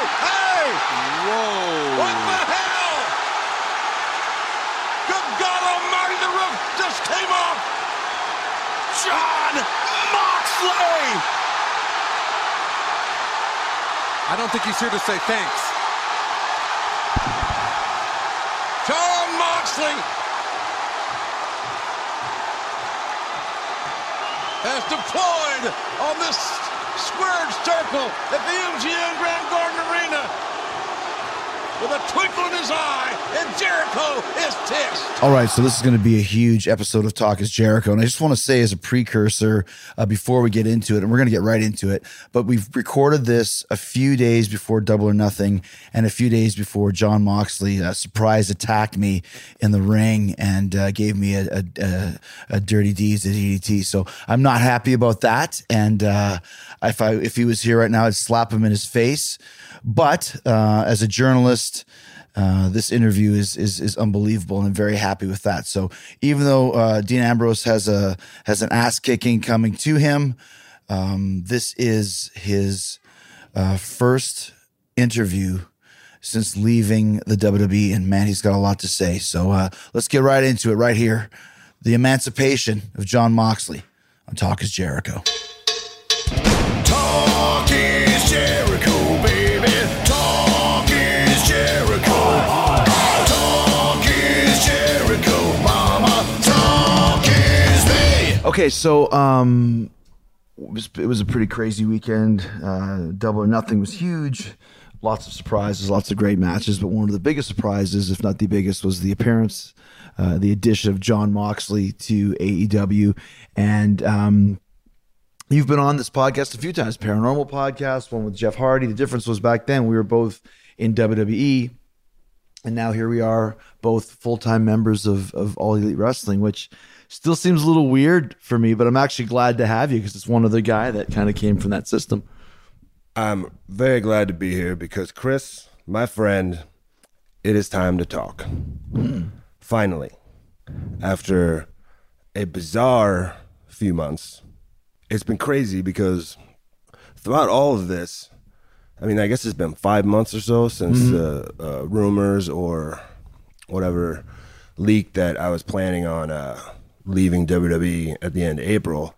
Hey! Whoa. What the hell? Good God almighty, the roof just came off. Jon Moxley! I don't think he's here to say thanks. Jon Moxley has deployed on this squared circle at the MGM Grand Garden Arena with a twinkle in his eye, and Jericho is pissed. All right, so this is going to be a huge episode of Talk is Jericho, and I just want to say as a precursor before we get into it, and we're going to get right into it, but we've recorded this a few days before Double or Nothing and a few days before Jon Moxley surprise attacked me in the ring and gave me a dirty deeds at EDT. So I'm not happy about that, and if he was here right now, I'd slap him in his face. But as a journalist, this interview is unbelievable, and I'm very happy with that. So even though Dean Ambrose has an ass kicking coming to him, this is his first interview since leaving the WWE, and man, he's got a lot to say. So let's get right into it right here. The emancipation of Jon Moxley on Talk is Jericho. Talk is Jericho, baby. Talk is Jericho. Talk is Jericho, mama. Talk is me. Okay, so it was a pretty crazy weekend. Double or Nothing was huge. Lots of surprises, lots of great matches, but one of the biggest surprises, if not the biggest, was the appearance, the addition of Jon Moxley to AEW. And you've been on this podcast a few times, Paranormal Podcast, one with Jeff Hardy. The difference was back then we were both in WWE, and now here we are, both full-time members of All Elite Wrestling, which still seems a little weird for me, but I'm actually glad to have you because it's one other guy that kind of came from that system. I'm very glad to be here because, Chris, my friend, it is time to talk. Finally, after a bizarre few months, it's been crazy because throughout all of this, I mean, I guess it's been 5 months or so since the rumors or whatever leaked that I was planning on leaving WWE at the end of April.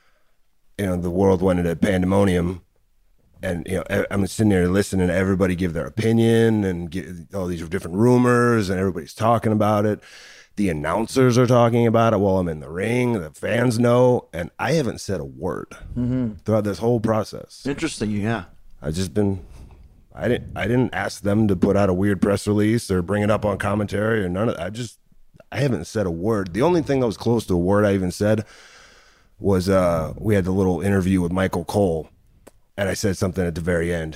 You know, the world went into pandemonium. And, you know, I'm sitting there listening to everybody give their opinion and get all these different rumors, and everybody's talking about it. The announcers are talking about it while I'm in the ring. The fans know, and I haven't said a word throughout this whole process. Interesting, yeah. I've just been, I didn't ask them to put out a weird press release or bring it up on commentary or none of that. I haven't said a word. The only thing that was close to a word I even said was we had the little interview with Michael Cole. And I said something at the very end,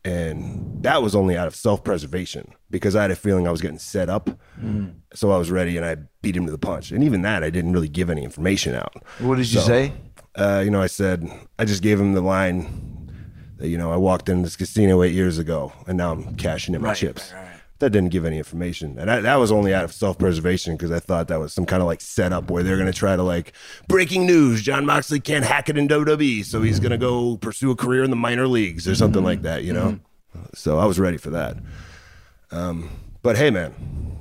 and that was only out of self-preservation because I had a feeling I was getting set up. So I was ready, and I beat him to the punch. And even that, I didn't really give any information out. What did you say? I said, I just gave him the line that, I walked in this casino 8 years ago, and now I'm cashing in my chips. Right. That didn't give any information. And that was only out of self-preservation because I thought that was some kind of like setup where they're going to try to like, breaking news, Jon Moxley can't hack it in WWE, so he's going to go pursue a career in the minor leagues or something like that, So I was ready for that. But hey, man,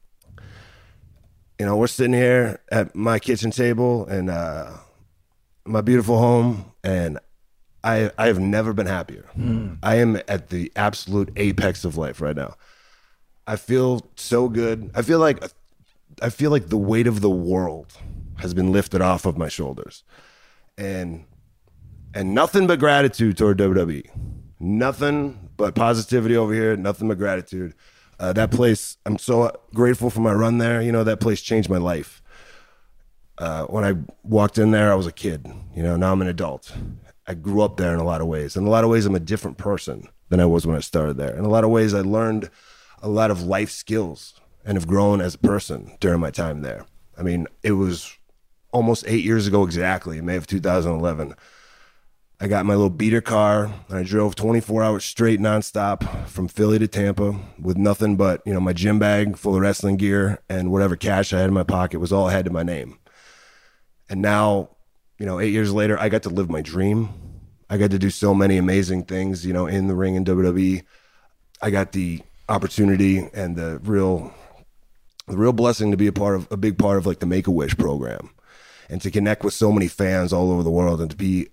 we're sitting here at my kitchen table and my beautiful home, and I have never been happier. I am at the absolute apex of life right now. I feel so good. I feel like the weight of the world has been lifted off of my shoulders, and nothing but gratitude toward WWE. Nothing but positivity over here. Nothing but gratitude. That place, I'm so grateful for my run there. That place changed my life. When I walked in there, I was a kid. Now I'm an adult. I grew up there in a lot of ways. In a lot of ways, I'm a different person than I was when I started there. In a lot of ways, I learned a lot of life skills and have grown as a person during my time there. I mean, it was almost 8 years ago exactly, May of 2011. I got my little beater car and I drove 24 hours straight nonstop from Philly to Tampa with nothing but, my gym bag full of wrestling gear and whatever cash I had in my pocket was all I had to my name. And now, 8 years later, I got to live my dream. I got to do so many amazing things, in the ring in WWE. I got the opportunity and the real blessing to be a big part of like the Make-A-Wish program, and to connect with so many fans all over the world, and to be,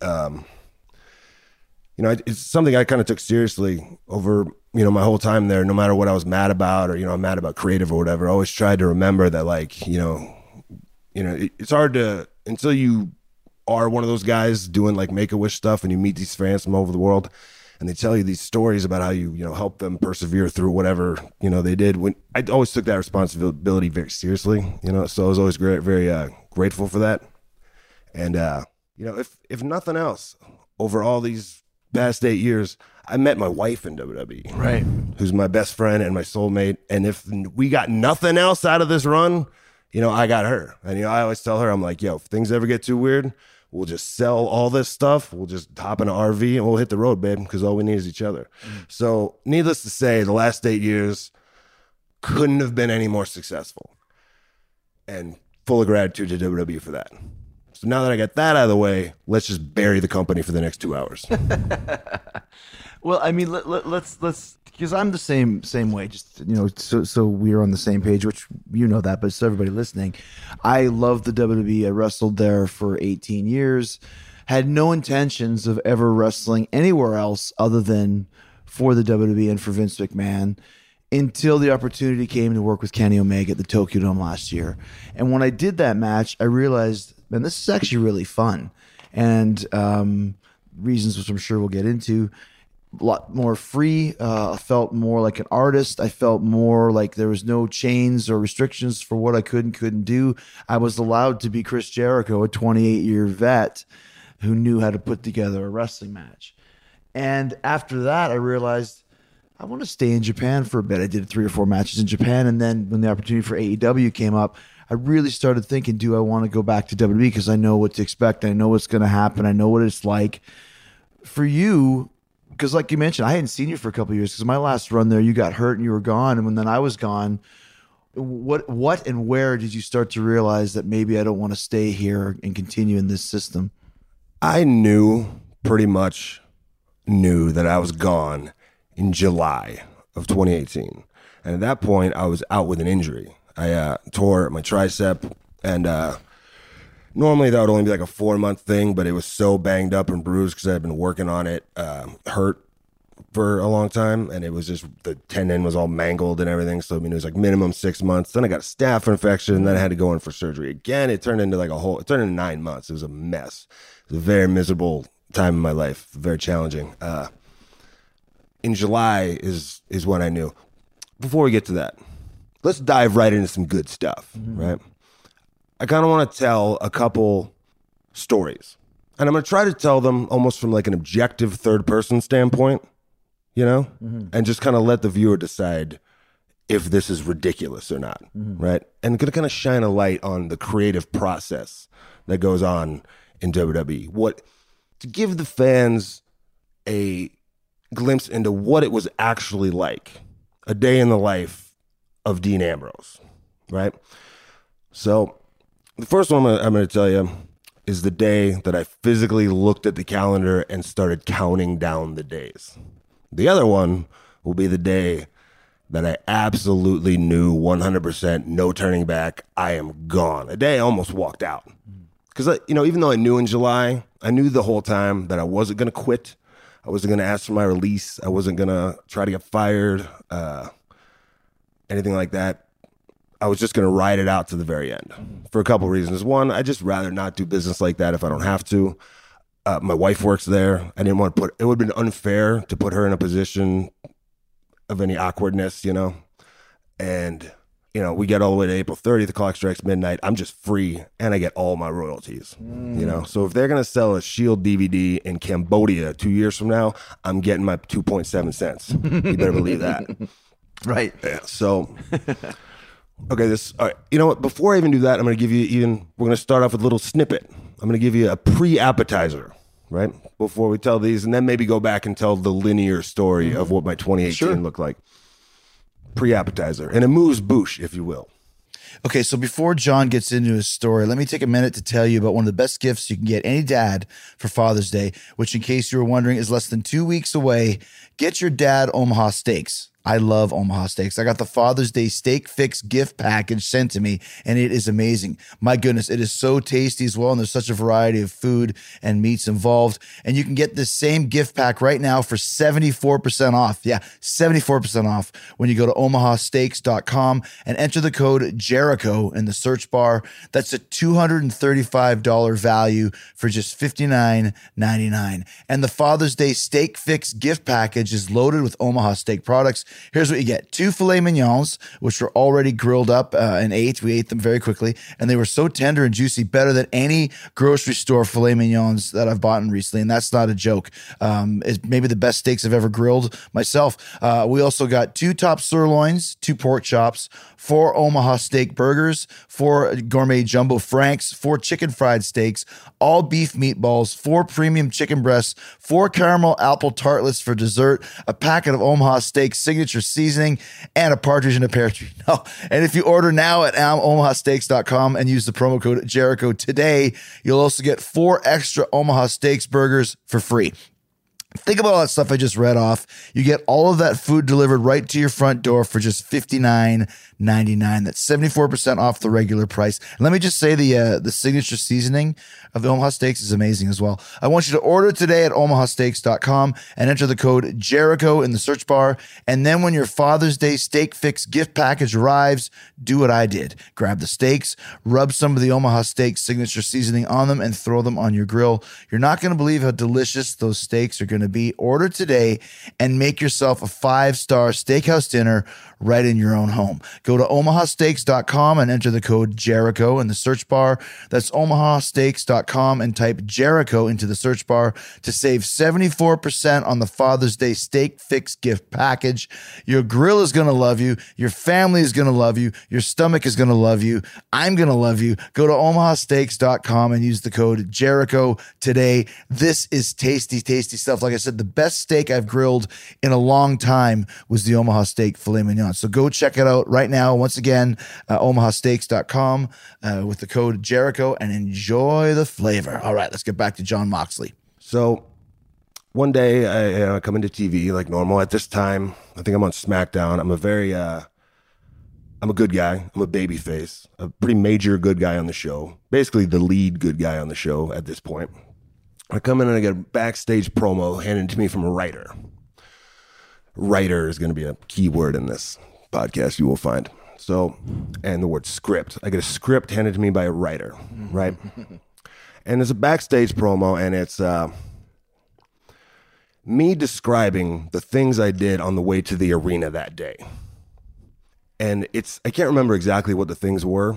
it's something I kind of took seriously over, my whole time there. No matter what I was mad about, or I'm mad about creative or whatever, I always tried to remember that, like, it's hard to, until you are one of those guys doing like Make-A-Wish stuff, and you meet these fans from all over the world, and they tell you these stories about how you help them persevere through whatever they did. When I always took that responsibility very seriously, so I was always very grateful for that. And if nothing else, over all these past 8 years, I met my wife in WWE, Right. who's my best friend and my soulmate. And if we got nothing else out of this run, I got her. And I always tell her, I'm like, yo, if things ever get too weird, we'll just sell all this stuff. We'll just hop in an RV and we'll hit the road, babe, because all we need is each other. So needless to say, the last 8 years couldn't have been any more successful. And full of gratitude to WWE for that. So now that I got that out of the way, let's just bury the company for the next 2 hours. Well, I mean, let's because I'm the same way. Just so we're on the same page, which that, but so everybody listening, I love the WWE. I wrestled there for 18 years. Had no intentions of ever wrestling anywhere else other than for the WWE and for Vince McMahon, until the opportunity came to work with Kenny Omega at the Tokyo Dome last year. And when I did that match, I realized, man, this is actually really fun. And reasons which I'm sure we'll get into. A lot more free. I felt more like an artist. I felt more like there was no chains or restrictions for what I could and couldn't do. I was allowed to be Chris Jericho, a 28-year vet who knew how to put together a wrestling match. And after that, I realized I want to stay in Japan for a bit. I did 3 or 4 matches in Japan. And then when the opportunity for AEW came up, I really started thinking, do I want to go back to WWE? Because I know what to expect. I know what's going to happen. I know what it's like. For you, because like you mentioned, I hadn't seen you for a couple of years, because my last run there, you got hurt and you were gone. And when then I was gone, what and where did you start to realize that maybe I don't want to stay here and continue in this system? I pretty much knew that I was gone in July of 2018. And at that point, I was out with an injury. I tore my tricep, and normally that would only be like a 4-month thing, but it was so banged up and bruised because I had been working on it, hurt for a long time, and it was just, the tendon was all mangled and everything. So I mean, it was like minimum 6 months. Then I got a staph infection, and then I had to go in for surgery again. It turned into 9 months. It was a mess. It was a very miserable time in my life, very challenging. In July is when I knew. Before we get to that, let's dive right into some good stuff, right? I kind of want to tell a couple stories, and I'm going to try to tell them almost from like an objective third-person standpoint, and just kind of let the viewer decide if this is ridiculous or not, right? And going to kind of shine a light on the creative process that goes on in WWE. To give the fans a glimpse into what it was actually like, a day in the life of Dean Ambrose, right? So the first one I'm going to tell you is the day that I physically looked at the calendar and started counting down the days. The other one will be the day that I absolutely knew 100%, no turning back, I am gone. A day I almost walked out. Because, even though I knew in July, I knew the whole time that I wasn't going to quit. I wasn't going to ask for my release. I wasn't going to try to get fired, anything like that. I was just going to ride it out to the very end for a couple of reasons. One, I'd just rather not do business like that if I don't have to. My wife works there. I didn't want to it would have been unfair to put her in a position of any awkwardness, And, we get all the way to April 30th, the clock strikes midnight. I'm just free, and I get all my royalties, So if they're going to sell a Shield DVD in Cambodia 2 years from now, I'm getting my 2.7 cents. You better believe that. Right. Yeah, so... Okay, all right. You know what? Before I even do that, I'm going to give you we're going to start off with a little snippet. I'm going to give you a pre-appetizer, right? Before we tell these, and then maybe go back and tell the linear story of what my 2018 looked like. Pre-appetizer, an amuse-bouche, if you will. Okay, so before John gets into his story, let me take a minute to tell you about one of the best gifts you can get any dad for Father's Day, which, in case you were wondering, is less than 2 weeks away. Get your dad Omaha Steaks. I love Omaha Steaks. I got the Father's Day Steak Fix gift package sent to me, and it is amazing. My goodness, it is so tasty as well, and there's such a variety of food and meats involved. And you can get this same gift pack right now for 74% off. Yeah, 74% off when you go to omahasteaks.com and enter the code Jericho in the search bar. That's a $235 value for just $59.99. And the Father's Day Steak Fix gift package is loaded with Omaha Steak products. Here's what you get. 2 filet mignons, which were already grilled up and ate. We ate them very quickly, and they were so tender and juicy, better than any grocery store filet mignons that I've bought recently, and that's not a joke. It's maybe the best steaks I've ever grilled myself. We also got 2 top sirloins, 2 pork chops, 4 Omaha Steak burgers, 4 gourmet jumbo franks, 4 chicken fried steaks, all beef meatballs, 4 premium chicken breasts, 4 caramel apple tartlets for dessert, a packet of Omaha Steak signature seasoning, and a partridge in a pear tree. No. And if you order now at omahasteaks.com and use the promo code Jericho today, you'll also get 4 extra Omaha Steaks burgers for free. Think about all that stuff I just read off. You get all of that food delivered right to your front door for just $59.99. That's 74% off the regular price. And let me just say the signature seasoning of the Omaha Steaks is amazing as well. I want you to order today at omahasteaks.com and enter the code Jericho in the search bar. And then when your Father's Day Steak Fix gift package arrives, do what I did. Grab the steaks, rub some of the Omaha Steaks signature seasoning on them, and throw them on your grill. You're not going to believe how delicious those steaks are going to be. Order today and make yourself a 5-star steakhouse dinner right in your own home. Go to omahasteaks.com and enter the code Jericho in the search bar. That's omahasteaks.com and type Jericho into the search bar to save 74% on the Father's Day Steak Fix gift package. Your grill is going to love you. Your family is going to love you. Your stomach is going to love you. I'm going to love you. Go to omahasteaks.com and use the code Jericho today. This is tasty, tasty stuff. Like I said, the best steak I've grilled in a long time was the Omaha Steak filet mignon. So go check it out right now. Once again, omahasteaks.com with the code Jericho and enjoy the flavor. All right, let's get back to John Moxley. So one day I come into TV like normal. At this time, I think I'm on SmackDown. I'm a good guy. I'm a baby face, a pretty major good guy on the show. Basically the lead good guy on the show at this point. I come in and I get a backstage promo handed to me from a writer. Writer is going to be a key word in this podcast you will find. So, and the word script. I get a script handed to me by a writer, right? And it's a backstage promo, and it's me describing the things I did on the way to the arena that day. And I can't remember exactly what the things were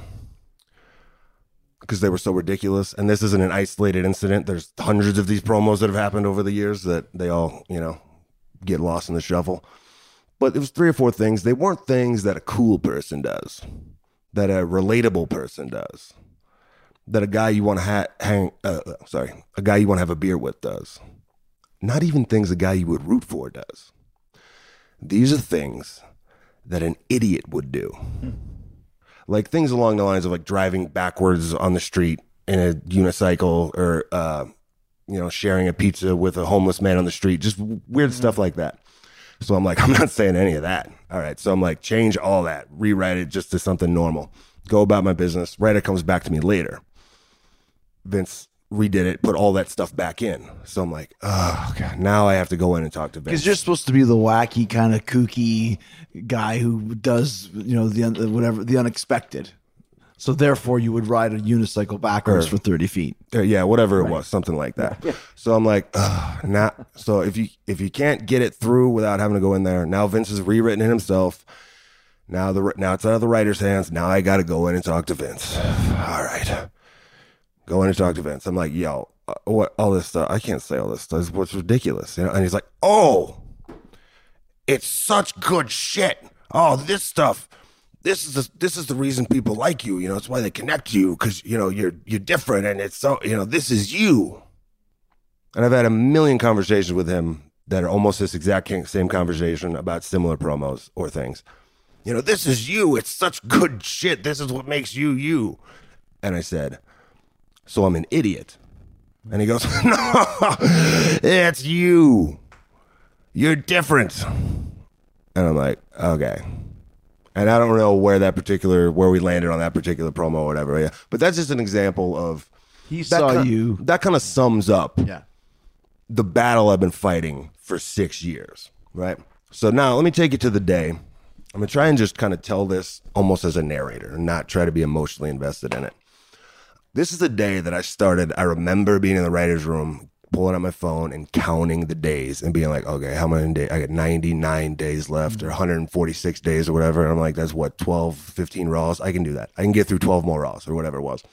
because they were so ridiculous. And this isn't an isolated incident. There's hundreds of these promos that have happened over the years that they all, get lost in the shuffle. But it was 3 or 4 things. They weren't things that a cool person does, that a relatable person does, that a guy you want to a guy you want to have a beer with does. Not even things a guy you would root for does. These are things that an idiot would do. Like things along the lines of like driving backwards on the street in a unicycle or, sharing a pizza with a homeless man on the street, just weird stuff like that. So I'm like, I'm not saying any of that. All right. So I'm like, change all that, rewrite it just to something normal, go about my business. Writer comes back to me later. Vince redid it, put all that stuff back in. So I'm like, oh God, now I have to go in and talk to Vince. Because you're supposed to be the wacky kind of kooky guy who does, the unexpected. So therefore, you would ride a unicycle backwards for 30 feet. Yeah, whatever it was, something like that. Yeah. So I'm like, now. So if you can't get it through without having to go in there, now Vince has rewritten it himself. Now it's out of the writer's hands. Now I got to go in and talk to Vince. All right, go in and talk to Vince. I'm like, yo, what all this stuff? I can't say all this stuff. It's what's ridiculous, And he's like, oh, it's such good shit. Oh, this stuff. This is the reason people like you. It's why they connect to you because you're different and it's so this is you. And I've had a million conversations with him that are almost this exact same conversation about similar promos or things. This is you. It's such good shit. This is what makes you you. And I said, so I'm an idiot. And he goes, no, it's you. You're different. And I'm like, okay. And I don't know where we landed on that particular promo or whatever. Yeah. But that's just an example of He saw you. That kind of sums up Yeah. the battle I've been fighting for 6 years, right? So now let me take you to the day. I'm going to try and just kind of tell this almost as a narrator and not try to be emotionally invested in it. This is the day that I remember being in the writer's room, pulling out my phone and counting the days and being like, okay, how many days? I got 99 days left or 146 days or whatever. And I'm like, that's what, 12, 15 Raws? I can do that. I can get through 12 more Raws or whatever it was.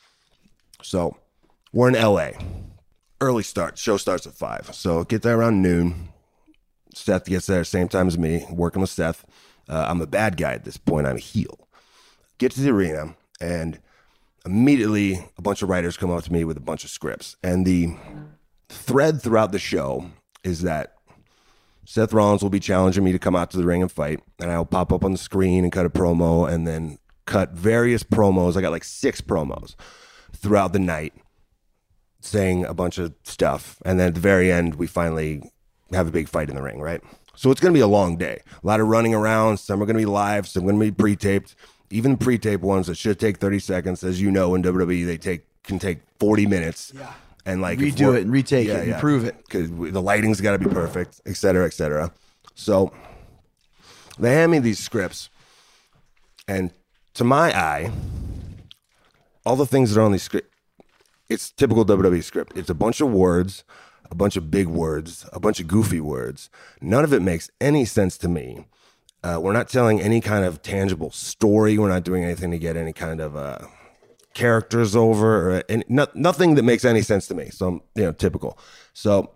So we're in LA. Early start. Show starts at 5. So get there around noon. Seth gets there same time as me, working with Seth. I'm a bad guy at this point. I'm a heel. Get to the arena, and immediately a bunch of writers come up to me with a bunch of scripts. And the thread throughout the show is that Seth Rollins will be challenging me to come out to the ring and fight, and I'll pop up on the screen and cut a promo and then cut various promos. I got like 6 promos throughout the night saying a bunch of stuff. And then at the very end, we finally have a big fight in the ring, right? So it's going to be a long day. A lot of running around. Some are going to be live. Some are going to be pre-taped. Even pre-taped ones that should take 30 seconds. As you know, in WWE, can take 40 minutes. Yeah. And like redo it and retake it and improve it. Because the lighting's got to be perfect, et cetera, et cetera. So they hand me these scripts. And to my eye, all the things that are on these scripts, it's typical WWE script. It's a bunch of words, a bunch of big words, a bunch of goofy words. None of it makes any sense to me. We're not telling any kind of tangible story. We're not doing anything to get any kind of characters over, or nothing that makes any sense to me. So, typical. So,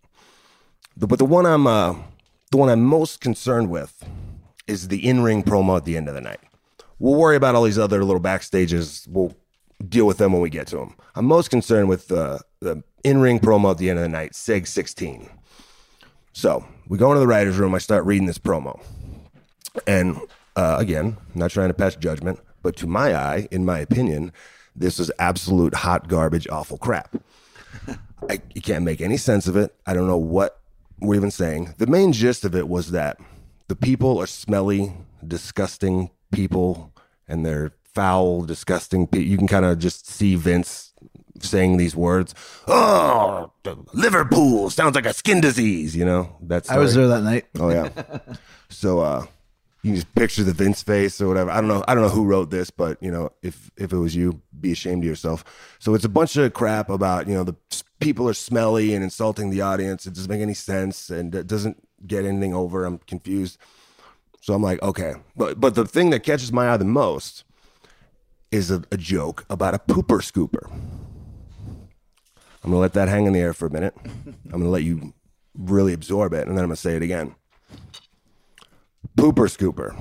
but the one I'm most concerned with is the in-ring promo at the end of the night. We'll worry about all these other little backstages. We'll deal with them when we get to them. I'm most concerned with the in-ring promo at the end of the night, Seg 16. So we go into the writer's room. I start reading this promo. And again, I'm not trying to pass judgment, but to my eye, in my opinion, this is absolute hot garbage, awful crap. You can't make any sense of it. I don't know what we're even saying. The main gist of it was that the people are smelly, disgusting people, and they're foul, disgusting people. You can kind of just see Vince saying these words. Oh, Liverpool sounds like a skin disease, That's I was there that night. Oh yeah. So you can just picture the Vince face or whatever. I don't know who wrote this, but if it was you, be ashamed of yourself. So it's a bunch of crap about the people are smelly and insulting the audience. It doesn't make any sense and it doesn't get anything over. I'm confused. So I'm like, okay, but the thing that catches my eye the most is a joke about a pooper scooper. I'm going to let that hang in the air for a minute. I'm going to let you really absorb it, and then I'm going to say it again. Pooper scooper.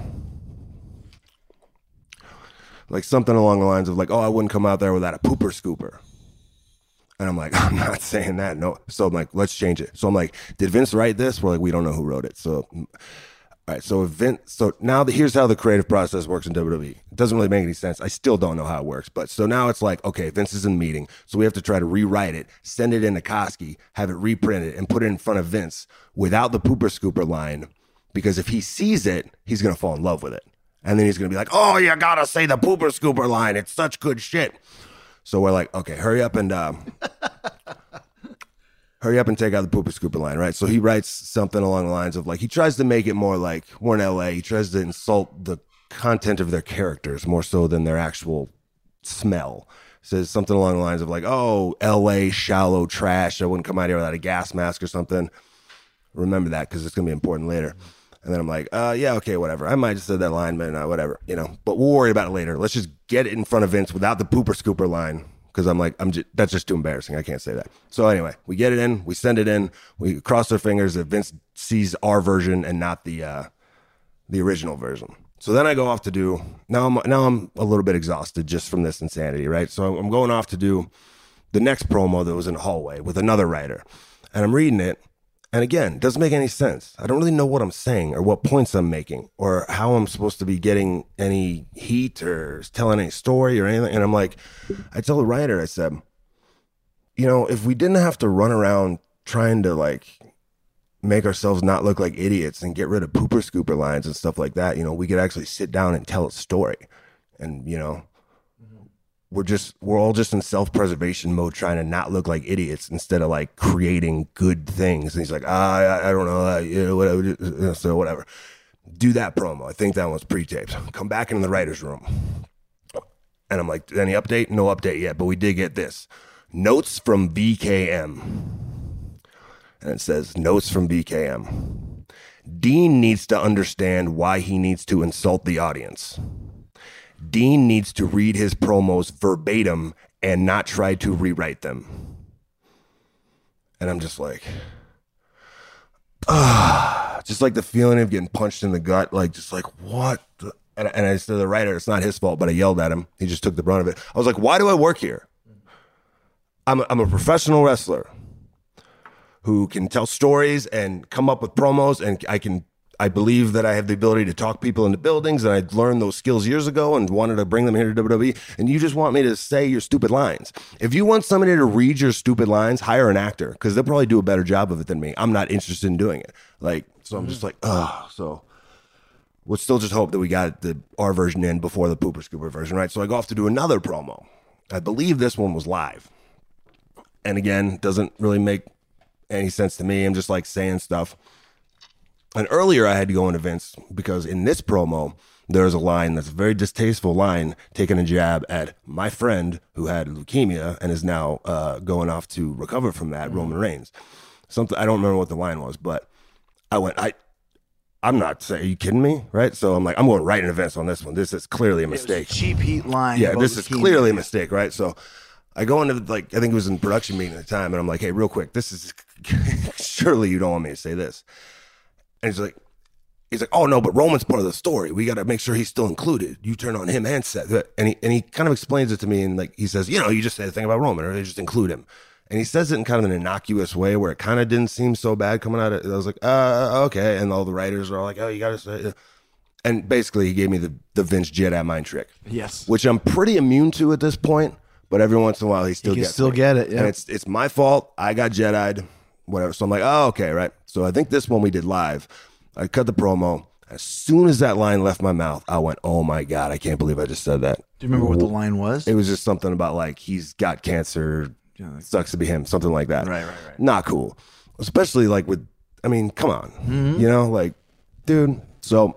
Like something along the lines of like, oh, I wouldn't come out there without a pooper scooper. And I'm like, I'm not saying that. No. So I'm like, let's change it. So I'm like, did Vince write this? We're like, we don't know who wrote it. So... All right, so now here's how the creative process works in WWE. It doesn't really make any sense. I still don't know how it works. But so now it's like, okay, Vince is in a meeting. So we have to try to rewrite it, send it into Koski, have it reprinted, and put it in front of Vince without the pooper scooper line. Because if he sees it, he's going to fall in love with it. And then he's going to be like, oh, you got to say the pooper scooper line. It's such good shit. So we're like, okay, hurry up and take out the pooper scooper line, right? So he writes something along the lines of like, he tries to make it more like we're in LA. He tries to insult the content of their characters more so than their actual smell. Says something along the lines of like, oh, LA shallow trash. I wouldn't come out here without a gas mask or something. Remember that because it's going to be important later. And then I'm like, yeah, okay, whatever. I might have said that line, but whatever, but we'll worry about it later. Let's just get it in front of Vince without the pooper scooper line. Because I'm like, that's just too embarrassing. I can't say that. So anyway, we get it in, we send it in, we cross our fingers that Vince sees our version and not the original version. So then I go off to do. Now I'm a little bit exhausted just from this insanity, right? So I'm going off to do the next promo that was in the hallway with another writer, and I'm reading it, and again, it doesn't make any sense. I don't really know what I'm saying or what points I'm making or how I'm supposed to be getting any heat or telling any story or anything. And I'm like, I tell the writer, I said, if we didn't have to run around trying to like make ourselves not look like idiots and get rid of pooper scooper lines and stuff like that, you know, we could actually sit down and tell a story. And, you know, we're all just in self-preservation mode, trying to not look like idiots instead of like creating good things. And he's like, I don't know, you know, whatever. So whatever. Do that promo. I think that one's pre-taped. Come back into the writer's room. And I'm like, any update? No update yet, but we did get this. Notes from BKM. And it says, notes from BKM. Dean needs to understand why he needs to insult the audience. Dean needs to read his promos verbatim and not try to rewrite them. And I'm just like, just like the feeling of getting punched in the gut, like just like, what? And I said to the writer, it's not his fault, but I yelled at him. He just took the brunt of it. I was like, why do I work here? I'm a professional wrestler who can tell stories and come up with promos, and I believe that I have the ability to talk people into buildings, and I learned those skills years ago and wanted to bring them here to WWE, and you just want me to say your stupid lines. If you want somebody to read your stupid lines, hire an actor, because they'll probably do a better job of it than me. I'm not interested in doing it. Like, so I'm just like, so we'll still just hope that we got our version in before the Pooper Scooper version, right? So I go off to do another promo. I believe this one was live. And again, doesn't really make any sense to me. I'm just like saying stuff. And earlier I had to go into Vince because in this promo, there's a line that's a very distasteful line, taking a jab at my friend who had leukemia and is now going off to recover from that, Roman Reigns. Something, I don't remember what the line was, but I'm not saying, are you kidding me? Right? So I'm like, I'm going right into Vince on this one. This is clearly a mistake. Cheap heat line. Yeah, this is clearly a mistake, right? So I go into, like, I think it was in production meeting at the time, and I'm like, hey, real quick, this is, surely you don't want me to say this. And he's like, oh no, but Roman's part of the story. We got to make sure he's still included. You turn on him and Seth. And he kind of explains it to me, and like he says, you know, you just say the thing about Roman, or they just include him. And he says it in kind of an innocuous way where it kind of didn't seem so bad coming out of it. I was like, okay. And all the writers are like, oh, you got to say it. And basically he gave me the Vince Jedi mind trick. Yes. Which I'm pretty immune to at this point, but every once in a while he still gets me. get it. Yeah. And it's my fault. I got Jedi'd, whatever. So I'm like, oh, okay, right. So I think this one we did live. I cut the promo. As soon as that line left my mouth, I went, oh my God, I can't believe I just said that. Do you remember what the line was? It was just something about like, he's got cancer, sucks to be him, something like that. Right. Not cool. Especially like with, I mean, come on, you know, like, dude. So,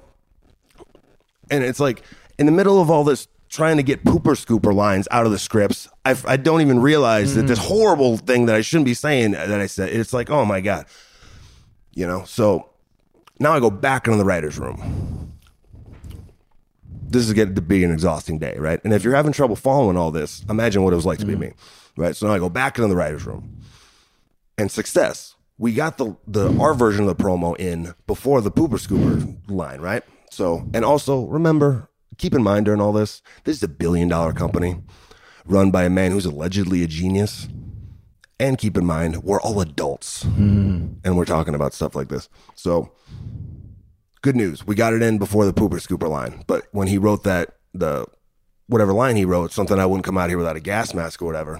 and it's like in the middle of all this trying to get pooper scooper lines out of the scripts, I don't even realize that this horrible thing that I shouldn't be saying that I said, it's like, oh my God, you know? So now I go back into the writer's room. This is getting to be an exhausting day, right? And if you're having trouble following all this, imagine what it was like to be me, right? So now I go back into the writer's room. And success. We got our version of the promo in before the pooper scooper line, right? So, and also remember, keep in mind during all this is a $1 billion company run by a man who's allegedly a genius. And keep in mind, we're all adults and we're talking about stuff like this. So good news. We got it in before the pooper scooper line. But when he wrote whatever line he wrote, something I wouldn't come out here without a gas mask or whatever.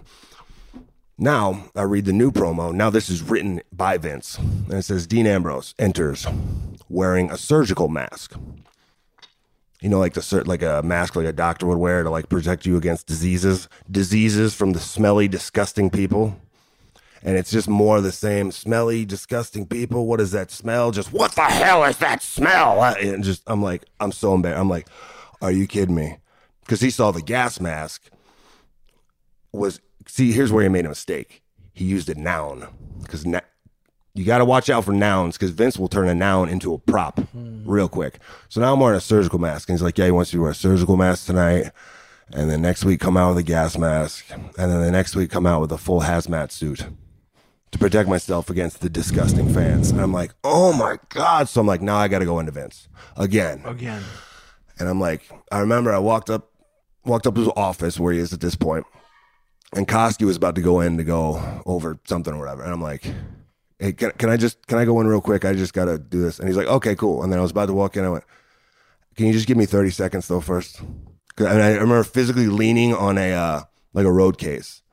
Now I read the new promo. Now this is written by Vince. And it says, Dean Ambrose enters wearing a surgical mask. You know, like a mask like a doctor would wear to like protect you against diseases from the smelly, disgusting people. And it's just more of the same smelly, disgusting people. What is that smell? Just what the hell is that smell? And just, I'm like, I'm so embarrassed. I'm like, are you kidding me? Because he saw the gas mask see, here's where he made a mistake. He used a noun. Because you got to watch out for nouns because Vince will turn a noun into a prop real quick. So now I'm wearing a surgical mask. And he's like, yeah, he wants you to wear a surgical mask tonight. And then next week come out with a gas mask. And then the next week come out with a full hazmat suit to protect myself against the disgusting fans. And I'm like, oh my God. So I'm like, now I got to go into Vince again. And I'm like, I remember I walked up to his office where he is at this point. And Koski was about to go in to go over something or whatever. And I'm like, hey, can I go in real quick? I just got to do this. And he's like, okay, cool. And then I was about to walk in. I went, can you just give me 30 seconds though first? And I remember physically leaning on a road case.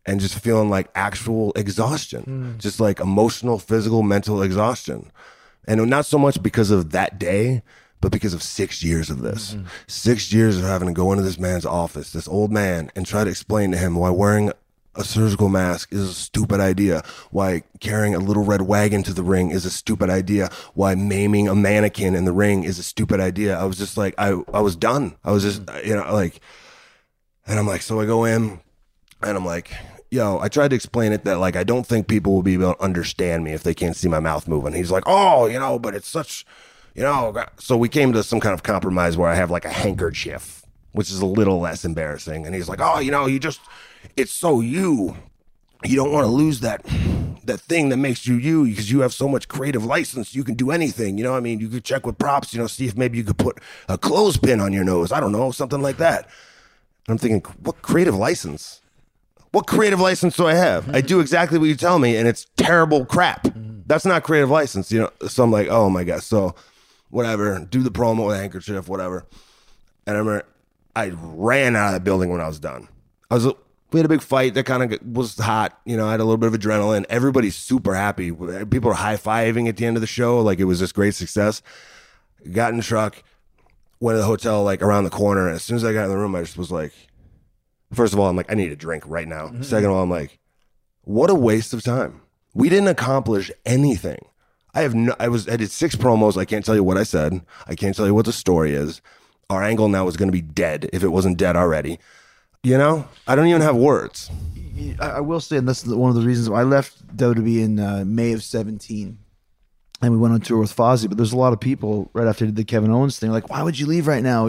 and just feeling like actual exhaustion, just like emotional, physical, mental exhaustion. And not so much because of that day, but because of 6 years of this. 6 years of having to go into this man's office, this old man, and try to explain to him why wearing a surgical mask is a stupid idea, why carrying a little red wagon to the ring is a stupid idea, why maiming a mannequin in the ring is a stupid idea. I was just like, I was done. I was just, like, and I'm like, so I go in and I'm like, yo, I tried to explain it that, like, I don't think people will be able to understand me if they can't see my mouth moving. He's like, oh, but it's such, so we came to some kind of compromise where I have like a handkerchief, which is a little less embarrassing. And he's like, oh, it's so you don't want to lose that thing that makes you because you have so much creative license. You can do anything. You could check with props, see if maybe you could put a clothespin on your nose. I don't know, something like that. And I'm thinking, what creative license? What creative license do I have? I do exactly what you tell me, and it's terrible crap. That's not creative license, So I'm like, oh my God. So whatever, do the promo with a handkerchief, whatever. And I remember I ran out of the building when I was done. We had a big fight that kind of was hot. I had a little bit of adrenaline. Everybody's super happy. People are high-fiving at the end of the show. Like, it was just great success. Got in the truck, went to the hotel, like, around the corner. And as soon as I got in the room, I just was like, first of all, I'm like, I need a drink right now. Second of all, I'm like, what a waste of time. We didn't accomplish anything. I did 6 promos. I can't tell you what I said. I can't tell you what the story is. Our angle now is going to be dead if it wasn't dead already. I don't even have words. I will say, and that's one of the reasons why I left WWE in May of 2017. And we went on tour with Fozzy, but there's a lot of people right after the Kevin Owens thing, like, why would you leave right now?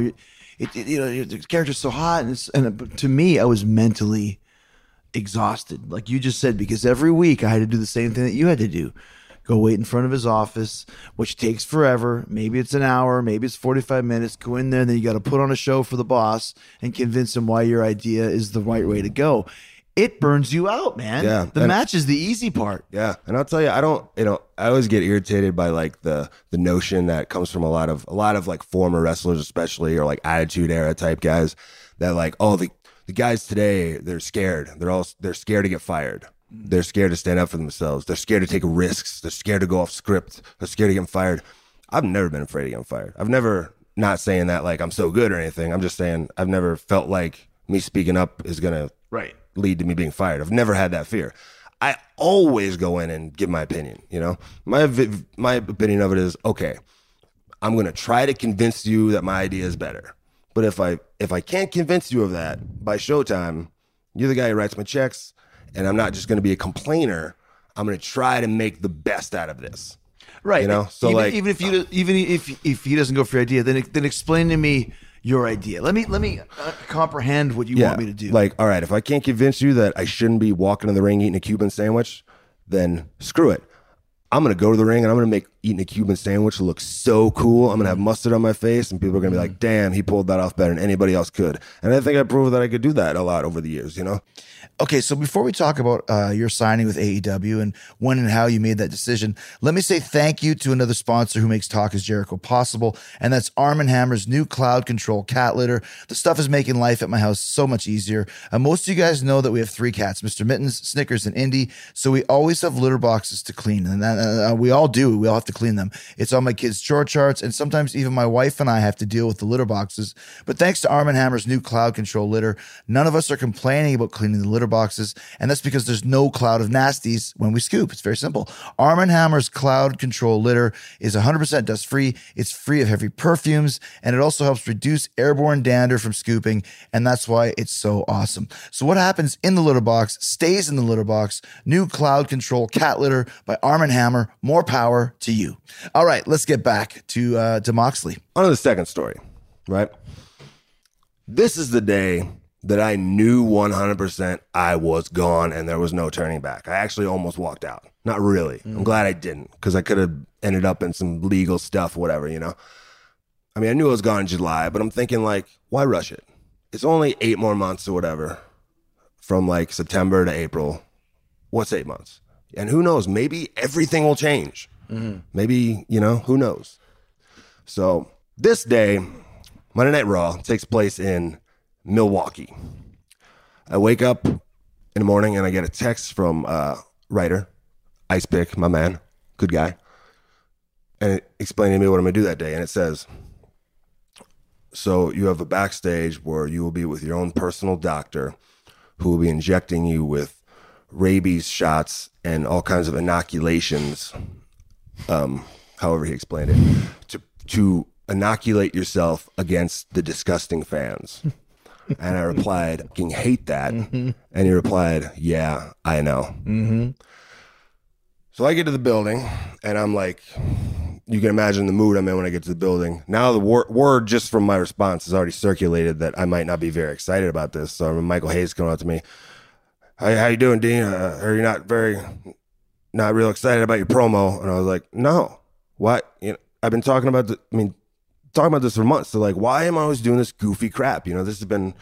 The character's so hot. And to me, I was mentally exhausted. Like you just said, because every week I had to do the same thing that you had to do. Go wait in front of his office, which takes forever. Maybe it's an hour, maybe it's 45 minutes. Go in there, and then you got to put on a show for the boss and convince him why your idea is the right way to go. It burns you out, man. Yeah, the match is the easy part. Yeah, and I'll tell you, I always get irritated by like the notion that comes from a lot of like former wrestlers, especially, or like Attitude Era type guys, that like, oh, the guys today, they're scared. They're scared to get fired. They're scared to stand up for themselves. They're scared to take risks. They're scared to go off script. They're scared of getting fired. I've never been afraid of getting fired. I've never, not saying that like I'm so good or anything. I'm just saying I've never felt like me speaking up is going to lead to me being fired. I've never had that fear. I always go in and give my opinion, My opinion of it is, okay, I'm going to try to convince you that my idea is better. But if I can't convince you of that by showtime, you're the guy who writes my checks. And I'm not just going to be a complainer. I'm going to try to make the best out of this. Right. So even if he doesn't go for your idea, then explain to me your idea. Let me comprehend what you want me to do. Like, all right, if I can't convince you that I shouldn't be walking in the ring eating a Cuban sandwich, then screw it. I'm going to go to the ring and I'm going to make eating a Cuban sandwich look so cool. I'm going to have mustard on my face and people are going to be like, damn, he pulled that off better than anybody else could. And I think I proved that I could do that a lot over the years, Okay, so before we talk about your signing with AEW and when and how you made that decision, let me say thank you to another sponsor who makes Talk is Jericho possible, and that's Arm & Hammer's new Cloud Control cat litter. The stuff is making life at my house so much easier. Most of you guys know that we have 3 cats, Mr. Mittens, Snickers, and Indy, so we always have litter boxes to clean, and we all do. We all have to clean them. It's on my kids' chore charts, and sometimes even my wife and I have to deal with the litter boxes. But thanks to Arm & Hammer's new Cloud Control litter, none of us are complaining about cleaning the litter boxes, and that's because there's no cloud of nasties when we scoop. It's very simple. Arm & Hammer's Cloud Control litter is 100% dust free. It's free of heavy perfumes, and it also helps reduce airborne dander from scooping, and that's why it's so awesome. So what happens in the litter box stays in the litter box. New Cloud Control cat litter by Arm & Hammer. More power to you. All right, let's get back to Moxley. On to the second story, right? This is the day that I knew 100% I was gone and there was no turning back. I actually almost walked out. Not really. I'm glad I didn't, because I could have ended up in some legal stuff, whatever, I mean, I knew I was gone in July, but I'm thinking, like, why rush it? It's only 8 more months or whatever from, like, September to April. What's 8 months? And who knows? Maybe everything will change. Maybe, who knows? So this day, Monday Night Raw takes place in Milwaukee. I wake up in the morning, and I get a text from writer, Ice Pick, my man, good guy, and it explaining to me what I'm going to do that day. And it says, so you have a backstage where you will be with your own personal doctor who will be injecting you with rabies shots and all kinds of inoculations, however he explained it, to inoculate yourself against the disgusting fans. And I replied, I fucking hate that. And he replied, yeah, I know. So I get to the building, and I'm like, you can imagine the mood I'm in when I get to the building. Now the word just from my response has already circulated that I might not be very excited about this. So Michael Hayes coming up to me, how you doing, Dean? Are you not real excited about your promo? And I was like, no. What? I've been talking about this for months. So like, why am I always doing this goofy crap? This has been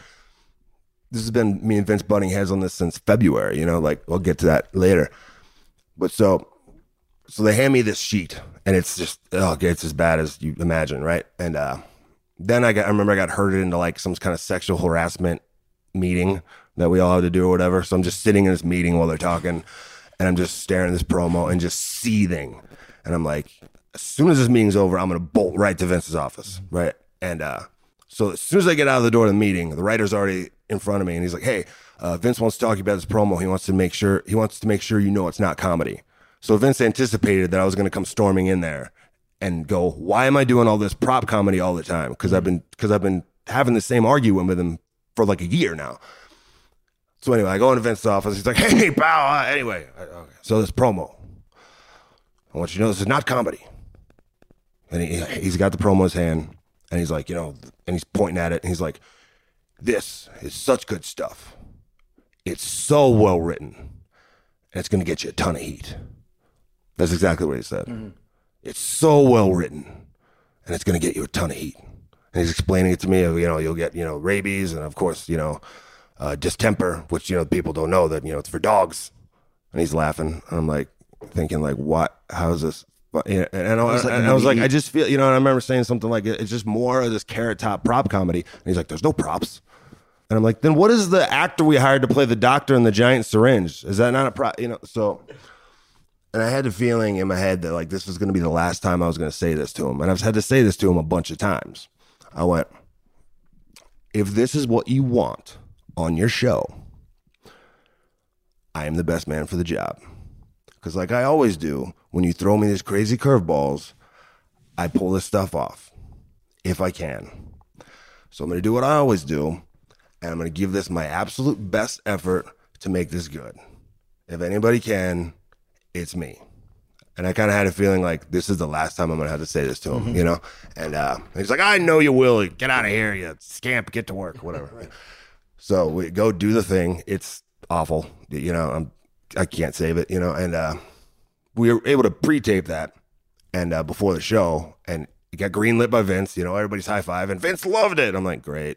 me and Vince butting heads on this since February. Like we'll get to that later. But so they hand me this sheet, and it's just it's as bad as you imagine, right? And then I remember I got herded into like some kind of sexual harassment meeting that we all had to do or whatever. So I'm just sitting in this meeting while they're talking, and I'm just staring at this promo and just seething. And I'm like, as soon as this meeting's over, I'm gonna bolt right to Vince's office, right? And so as soon as I get out of the door of the meeting, the writer's already in front of me, and he's like, hey, Vince wants to talk to you about this promo. He wants to make sure you know it's not comedy. So Vince anticipated that I was going to come storming in there and go, why am I doing all this prop comedy all the time? Because I've been having the same argument with him for like a year now. So anyway, I go into Vince's office. He's like, hey, pal. Anyway, okay. So this promo, I want you to know this is not comedy. And he's got the promo in his hand, and he's like, and he's pointing at it, and he's like, this is such good stuff. It's so well written, and it's going to get you a ton of heat. That's exactly what he said. It's so well written, and it's going to get you a ton of heat. And he's explaining it to me. You'll get rabies, and of course distemper, which people don't know that it's for dogs. And he's laughing, and I'm like thinking like, what? How is this? And I was like, I just feel and I remember saying something like, it's just more of this Carrot Top prop comedy. And he's like, there's no props. And I'm like, then what is the actor we hired to play the doctor in the giant syringe? Is that not a prop? So. And I had the feeling in my head that like this was going to be the last time I was going to say this to him. And I've had to say this to him a bunch of times. I went, if this is what you want on your show, I am the best man for the job. Because like I always do, when you throw me these crazy curveballs, I pull this stuff off if I can. So I'm going to do what I always do, and I'm going to give this my absolute best effort to make this good. If anybody can, it's me. And I kind of had a feeling like this is the last time I'm going to have to say this to him, And he's like, I know you will. Get out of here, you scamp. Get to work, whatever. Right. So we go do the thing. It's awful. I can't save it, And we were able to pre-tape that and before the show. And it got greenlit by Vince. Everybody's high-fiving. Vince loved it. I'm like, great.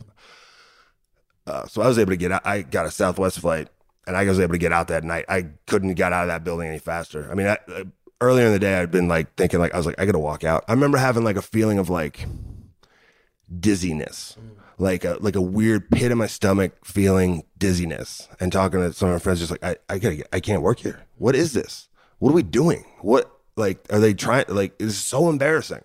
So I was able to get out. I got a Southwest flight. And I was able to get out that night. I couldn't get out of that building any faster. I mean, earlier in the day, I'd been like thinking like, I was like, I got to walk out. I remember having like a feeling of like dizziness, like a weird pit in my stomach feeling dizziness, and talking to some of my friends, just like, I can't work here. What is this? What are we doing? What, like, are they trying, like, it's so embarrassing,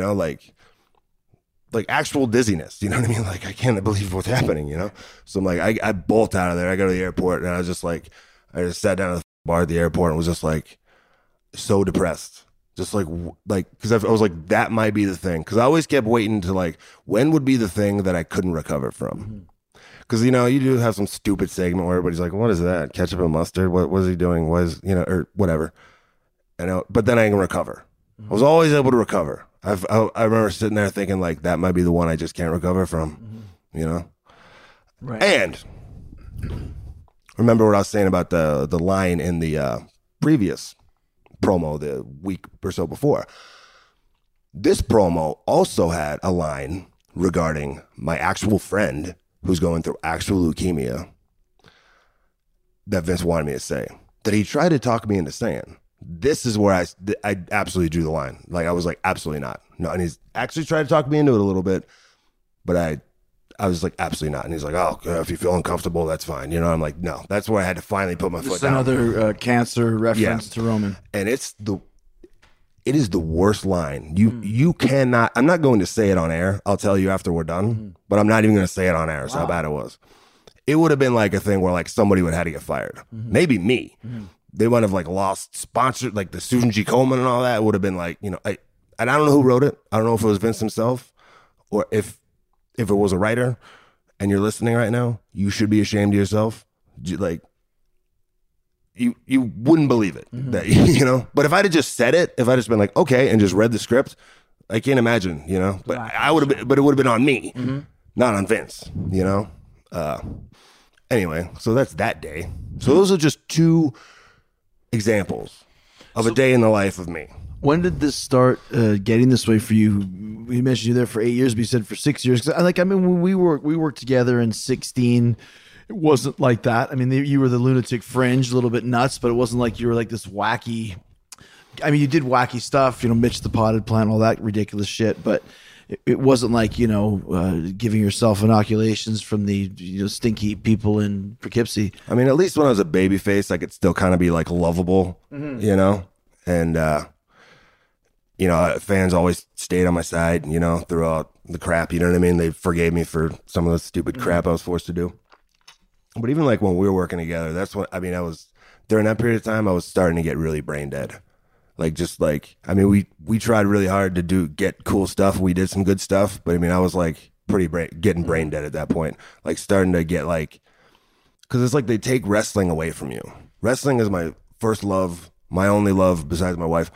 like actual dizziness, you know what I mean? Like, I can't believe what's happening, So I'm like, I bolt out of there. I go to the airport, and I was just like, I just sat down at the bar at the airport and was just like, so depressed. Just like, because I was like, that might be the thing. Because I always kept waiting to like, when would be the thing that I couldn't recover from? Because, you do have some stupid segment where everybody's like, what is that? Ketchup and mustard? What was he doing? Or whatever. But then I can recover. I was always able to recover. I remember sitting there thinking like that might be the one I just can't recover from, Right. And remember what I was saying about the line in the previous promo the week or so before. This promo also had a line regarding my actual friend who's going through actual leukemia that Vince wanted me to say, that he tried to talk me into saying. This is where I absolutely drew the line. Like, I was like, absolutely not. No, and he's actually tried to talk me into it a little bit, but I was like, absolutely not. And he's like, oh, if you feel uncomfortable, that's fine. You know, I'm like, no. That's where I had to finally put my foot Just down. another cancer reference to Roman. And it is the worst line. You cannot. I'm not going to say it on air. I'll tell you after we're done. But I'm not even going to say it on air. That's how bad it was. It would have been like a thing where like somebody would have had to get fired. Maybe me. They might have like lost sponsored, like the Susan G. Komen and all that. It would have been like, you know, and I don't know who wrote it. I don't know if it was Vince himself or if it was a writer and you're listening right now, you should be ashamed of yourself. Like, you wouldn't believe it, that, you know? But if I'd have just said it, if I'd just been like, okay, and just read the script, I can't imagine, you know? But I would have been, but it would have been on me, not on Vince, you know? Anyway, so that's that day. So those are just 2 examples of a day in the life of me. When did this start getting this way for you? We mentioned you there for 8 years, but you said for 6 years. 'Cause when we worked together in 2016, it wasn't like that. I mean, you were the lunatic fringe, a little bit nuts, but it wasn't like you were like this wacky. I mean, you did wacky stuff, you know, Mitch the Potted Plant, all that ridiculous shit, but it wasn't like, you know, giving yourself inoculations from the, you know, stinky people in Poughkeepsie. I mean, at least when I was a babyface, I could still kind of be like lovable, you know, and you know, fans always stayed on my side, you know, throughout the crap, you know what I mean? They forgave me for some of the stupid crap I was forced to do. But even like when we were working together, that's when, I mean, during that period of time, I was starting to get really brain dead. Like, just like, I mean, we tried really hard to get cool stuff. We did some good stuff, but I mean, I was like getting brain dead at that point. Like starting to get like, cause it's like they take wrestling away from you. Wrestling is my first love, my only love besides my wife.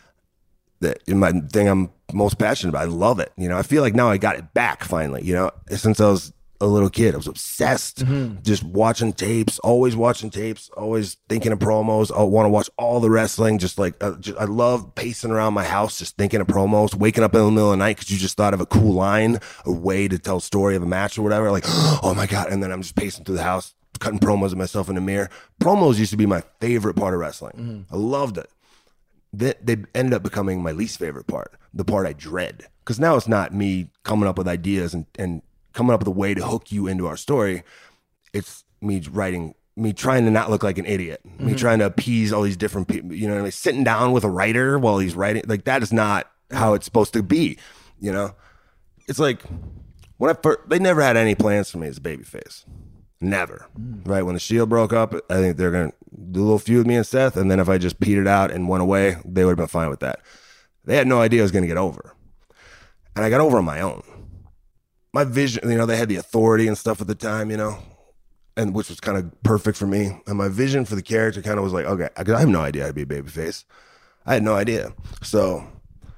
My thing I'm most passionate about. I love it. You know, I feel like now I got it back finally, you know, since I was a little kid. I was obsessed, just watching tapes, always thinking of promos. I want to watch all the wrestling. Just like, I love pacing around my house, just thinking of promos, waking up in the middle of the night because you just thought of a cool line, a way to tell a story of a match or whatever. Like, oh my God. And then I'm just pacing through the house, cutting promos of myself in the mirror. Promos used to be my favorite part of wrestling. I loved it. They ended up becoming my least favorite part, the part I dread. Because now it's not me coming up with ideas and coming up with a way to hook you into our story. It's me trying to not look like an idiot, me trying to appease all these different people, you know, like sitting down with a writer while he's writing. Like, that is not how it's supposed to be, you know? It's like, they never had any plans for me as a babyface. Never. Right? When the Shield broke up, I think they're going to do a little feud with me and Seth, and then if I just petered out and went away, they would have been fine with that. They had no idea I was going to get over. And I got over on my own. My vision, you know, they had the authority and stuff at the time, you know, and which was kind of perfect for me. And my vision for the character kind of was like, okay, I have no idea I'd be a babyface. I had no idea. So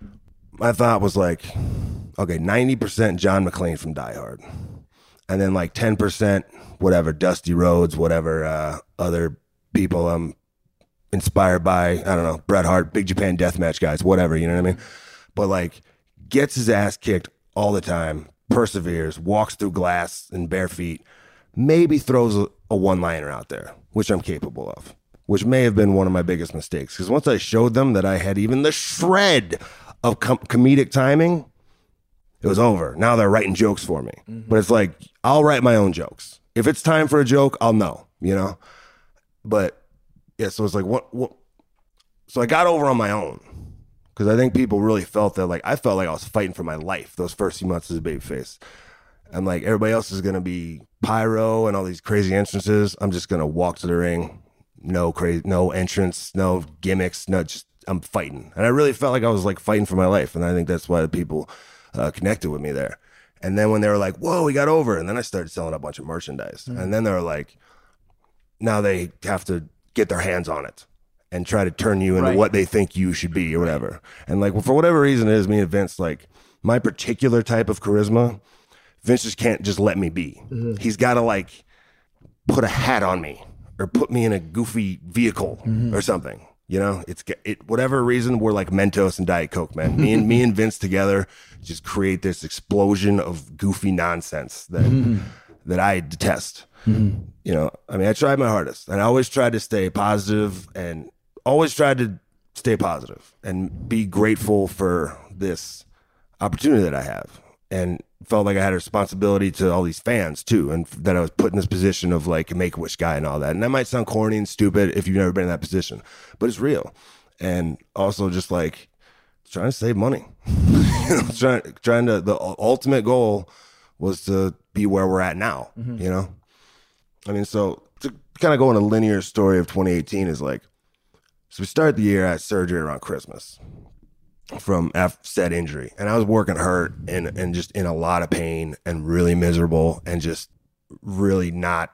my thought was like, okay, 90% John McClane from Die Hard. And then like 10%, whatever, Dusty Rhodes, whatever other people I'm inspired by, I don't know, Bret Hart, Big Japan Deathmatch guys, whatever, you know what I mean? But like, gets his ass kicked all the time, perseveres, walks through glass in bare feet, maybe throws a one-liner out there, which I'm capable of, which may have been one of my biggest mistakes. Because once I showed them that I had even the shred of comedic timing, it was over. Now they're writing jokes for me. But it's like, I'll write my own jokes. If it's time for a joke, I'll know, you know? But yeah, so it's like, what? So I got over on my own. Because I think people really felt that, like, I felt like I was fighting for my life those first few months as a babyface. And like, everybody else is going to be pyro and all these crazy entrances. I'm just going to walk to the ring. No entrance, no gimmicks, I'm fighting. And I really felt like I was like fighting for my life. And I think that's why the people connected with me there. And then when they were like, whoa, we got over. And then I started selling a bunch of merchandise. And then they were like, now they have to get their hands on it and try to turn you into what they think you should be or whatever. And like, well, for whatever reason it is, me and Vince, like my particular type of charisma, Vince just can't just let me be. He's got to like put a hat on me or put me in a goofy vehicle or something. You know, whatever reason, we're like Mentos and Diet Coke, man. Me and Vince together just create this explosion of goofy nonsense that I detest. You know, I mean, I tried my hardest and I always tried to stay positive and always tried to stay positive and be grateful for this opportunity that I have. and felt like I had a responsibility to all these fans too, and that I was put in this position of like a Make-A-Wish guy and all that. And that might sound corny and stupid if you've never been in that position, but it's real. And also just like trying to save money. trying to, the ultimate goal was to be where we're at now, you know? I mean, so to kind of go on a linear story of 2018 is like, so we started the year at surgery around Christmas from said injury. And I was working hurt and just in a lot of pain and really miserable and just really no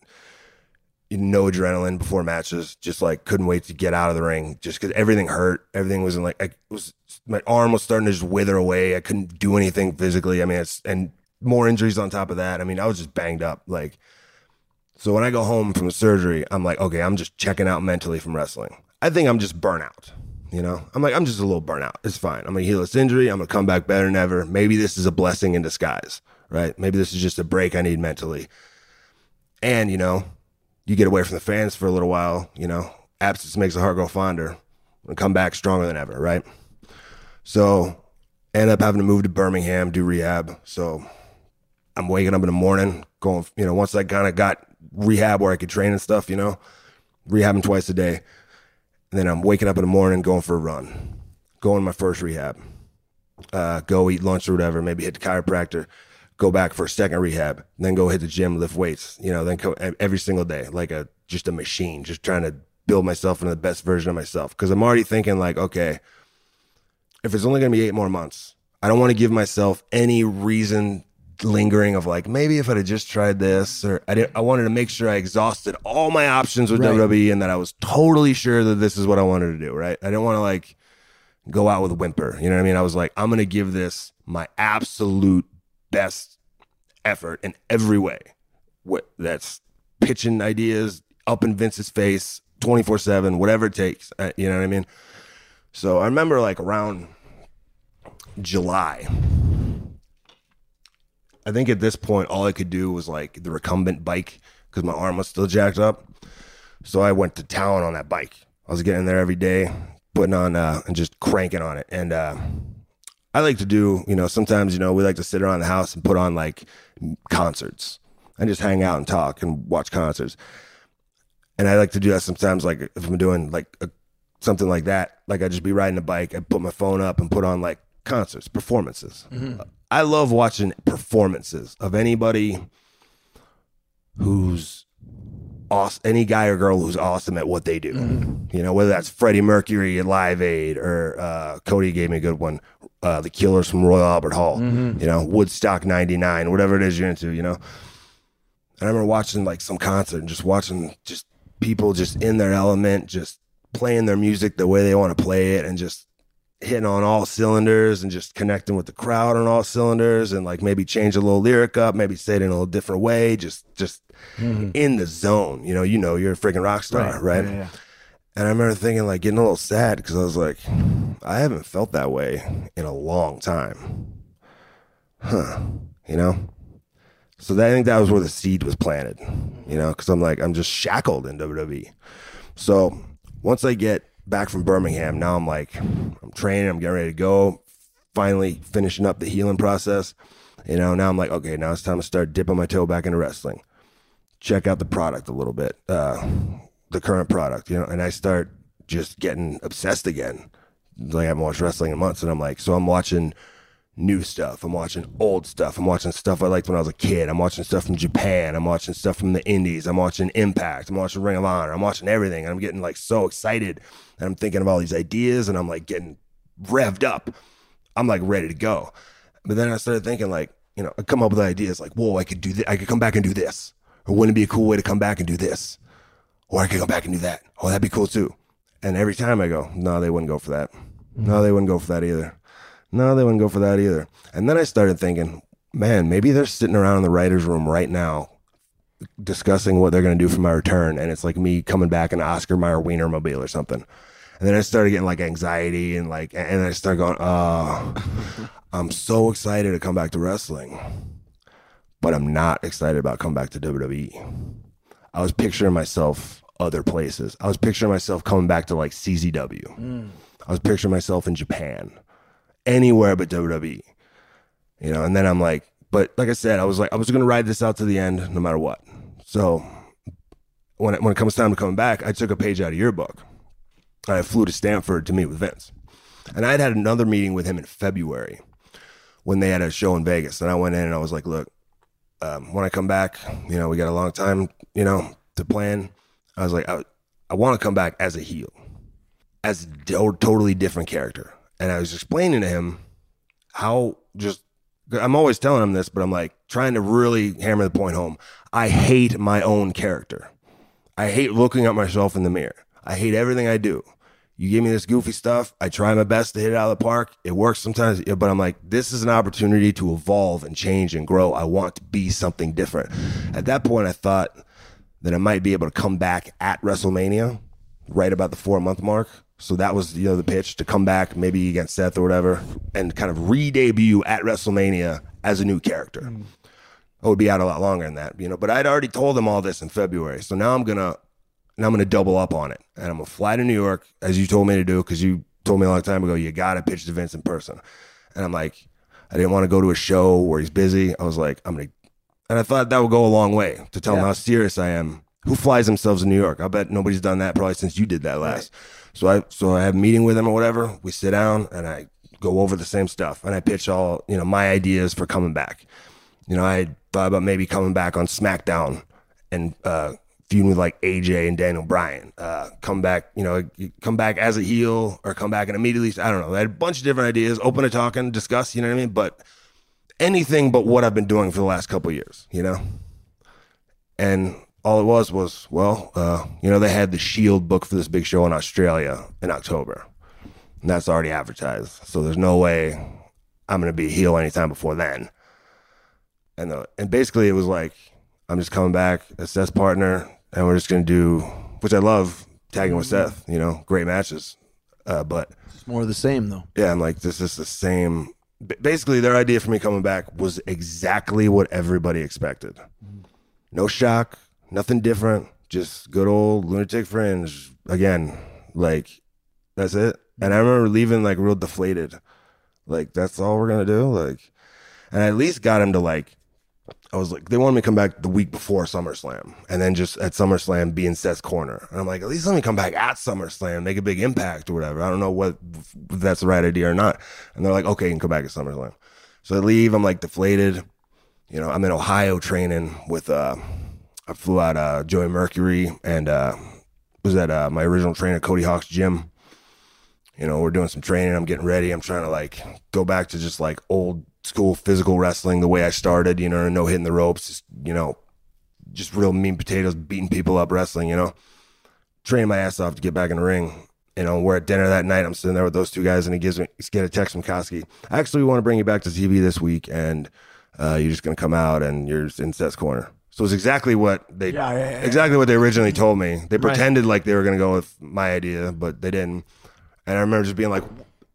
adrenaline before matches. Just like couldn't wait to get out of the ring just because everything hurt. Everything was in like, my arm was starting to just wither away. I couldn't do anything physically. I mean, and more injuries on top of that. I mean, I was just banged up. Like, so when I go home from the surgery, I'm like, okay, I'm just checking out mentally from wrestling. I think I'm just burnout. You know, I'm like, I'm just a little burnout. It's fine. I'm going to heal this injury. I'm going to come back better than ever. Maybe this is a blessing in disguise, right? Maybe this is just a break I need mentally. And, you know, you get away from the fans for a little while, you know, absence makes the heart grow fonder and come back stronger than ever, right? So end up having to move to Birmingham, do rehab. So I'm waking up in the morning going, you know, once I kind of got rehab where I could train and stuff, you know, rehabbing twice a day. And then I'm waking up in the morning, going for a run, going to my first rehab, go eat lunch or whatever, maybe hit the chiropractor, go back for a second rehab, then go hit the gym, lift weights, you know, then go every single day, like just a machine, just trying to build myself into the best version of myself. Because I'm already thinking like, okay, if it's only going to be 8 more months, I don't want to give myself any reason lingering of like, maybe if I'd have just tried this, or I wanted to make sure I exhausted all my options with WWE and that I was totally sure that this is what I wanted to do, right? I didn't want to like go out with a whimper, you know what I mean? I was like, I'm going to give this my absolute best effort in every way. That's pitching ideas up in Vince's face 24/7, whatever it takes, you know what I mean? So I remember like around July, I think at this point, all I could do was like the recumbent bike because my arm was still jacked up. So I went to town on that bike. I was getting there every day, putting on and just cranking on it. And I like to do, you know, sometimes, you know, we like to sit around the house and put on like concerts and just hang out and talk and watch concerts. And I like to do that sometimes, like if I'm doing like something like that, like I'd just be riding a bike, I'd put my phone up and put on like concerts, performances. I love watching performances of anybody who's awesome, any guy or girl who's awesome at what they do. You know, whether that's Freddie Mercury at Live Aid or Cody gave me a good one, the Killers from Royal Albert Hall, you know, Woodstock 99, whatever it is you're into, you know. And I remember watching like some concert and just watching just people just in their element, just playing their music the way they want to play it and just hitting on all cylinders and just connecting with the crowd on all cylinders and like maybe change a little lyric up, maybe say it in a little different way, just in the zone. You know, you're a freaking rock star, right? Yeah. And I remember thinking like getting a little sad because I was like, I haven't felt that way in a long time. You know? So I think that was where the seed was planted, you know, because I'm like, I'm just shackled in WWE. So once I get back from Birmingham, now I'm like, I'm training, I'm getting ready to go, finally finishing up the healing process. You know, now I'm like, okay, now it's time to start dipping my toe back into wrestling. Check out the product a little bit, the current product, you know, and I start just getting obsessed again. Like I haven't watched wrestling in months, and I'm like, so I'm watching new stuff, I'm watching old stuff, I'm watching stuff I liked when I was a kid, I'm watching stuff from Japan, I'm watching stuff from the Indies, I'm watching Impact, I'm watching Ring of Honor, I'm watching everything, and I'm getting like so excited, and I'm thinking of all these ideas, and I'm like getting revved up, I'm like ready to go. But then I started thinking like, you know, I come up with ideas like, whoa, I could do this, I could come back and do this, or wouldn't it be a cool way to come back and do this, or I could come back and do that, oh, that'd be cool too. And every time I go, no, they wouldn't go for that, no, they wouldn't go for that either. No, they wouldn't go for that either. And then I started thinking, man, maybe they're sitting around in the writer's room right now discussing what they're going to do for my return. And it's like me coming back in an Oscar Mayer Wienermobile or something. And then I started getting like anxiety and I started going, oh, I'm so excited to come back to wrestling, but I'm not excited about coming back to WWE. I was picturing myself other places. I was picturing myself coming back to like CZW. I was picturing myself in Japan. Anywhere but WWE, you know. And then I'm like, but like I said, I was going to ride this out to the end no matter what. So when it comes time to coming back, I took a page out of your book. I flew to Stanford to meet with Vince. And I'd had another meeting with him in February when they had a show in Vegas. And I went in and I was like, look, when I come back, you know, we got a long time, you know, to plan. I was like, I want to come back as a heel, as a totally different character. And I was explaining to him how I'm always telling him this, but I'm like trying to really hammer the point home. I hate my own character. I hate looking at myself in the mirror. I hate everything I do. You give me this goofy stuff. I try my best to hit it out of the park. It works sometimes, but I'm like, this is an opportunity to evolve and change and grow. I want to be something different. At that point, I thought that I might be able to come back at WrestleMania right about the 4-month mark. So that was, you know, the pitch to come back maybe against Seth or whatever and kind of re-debut at WrestleMania as a new character. I would be out a lot longer than that, you know, but I'd already told them all this in February. So now I'm going to double up on it. And I'm going to fly to New York, as you told me to do, because you told me a long time ago, you got to pitch to Vince in person. And I'm like, I didn't want to go to a show where he's busy. I was like, and I thought that would go a long way to tell him how serious I am. Who flies themselves in New York? I bet nobody's done that probably since you did that last. Right. So I have a meeting with him or whatever. We sit down and I go over the same stuff and I pitch all, you know, my ideas for coming back. You know, I thought about maybe coming back on SmackDown and feuding with like AJ and Daniel Bryan. Come back, you know, come back as a heel or come back and immediately, I don't know. I had a bunch of different ideas, open to talking, discuss, you know what I mean? But anything but what I've been doing for the last couple of years, you know? And all it was, well, you know, they had the Shield book for this big show in Australia in October. And that's already advertised. So there's no way I'm going to be a heel anytime before then. And basically it was like, I'm just coming back as Seth's partner and we're just going to do, which I love, tagging with Seth, you know, great matches. But It's more of the same, though. yeah, I'm like, this is the same. Basically, their idea for me coming back was exactly what everybody expected. No shock. Nothing different, just good old Lunatic Fringe. Again, like, that's it. And I remember leaving, like, real deflated. Like, that's all we're going to do? Like, and I at least got him to, like, I was like, they wanted me to come back the week before SummerSlam. And then just at SummerSlam be in Seth's corner. And I'm like, at least let me come back at SummerSlam, make a big impact or whatever. I don't know if that's the right idea or not. And they're like, okay, you can come back at SummerSlam. So I leave, I'm, like, deflated. You know, I'm in Ohio training with, I flew out Joey Mercury and was at my original trainer, Cody Hawk's gym. You know, we're doing some training. I'm getting ready. I'm trying to, like, go back to just, like, old school physical wrestling the way I started, you know, no hitting the ropes, just, you know, just real mean potatoes, beating people up wrestling, you know. Training my ass off to get back in the ring. You know, we're at dinner that night. I'm sitting there with those two guys, and he get a text from Koski. Actually, we want to bring you back to TV this week, and you're just going to come out, and you're in Seth's corner. So it's exactly what they exactly what they originally told me. They pretended like they were going to go with my idea, but they didn't. And I remember just being like,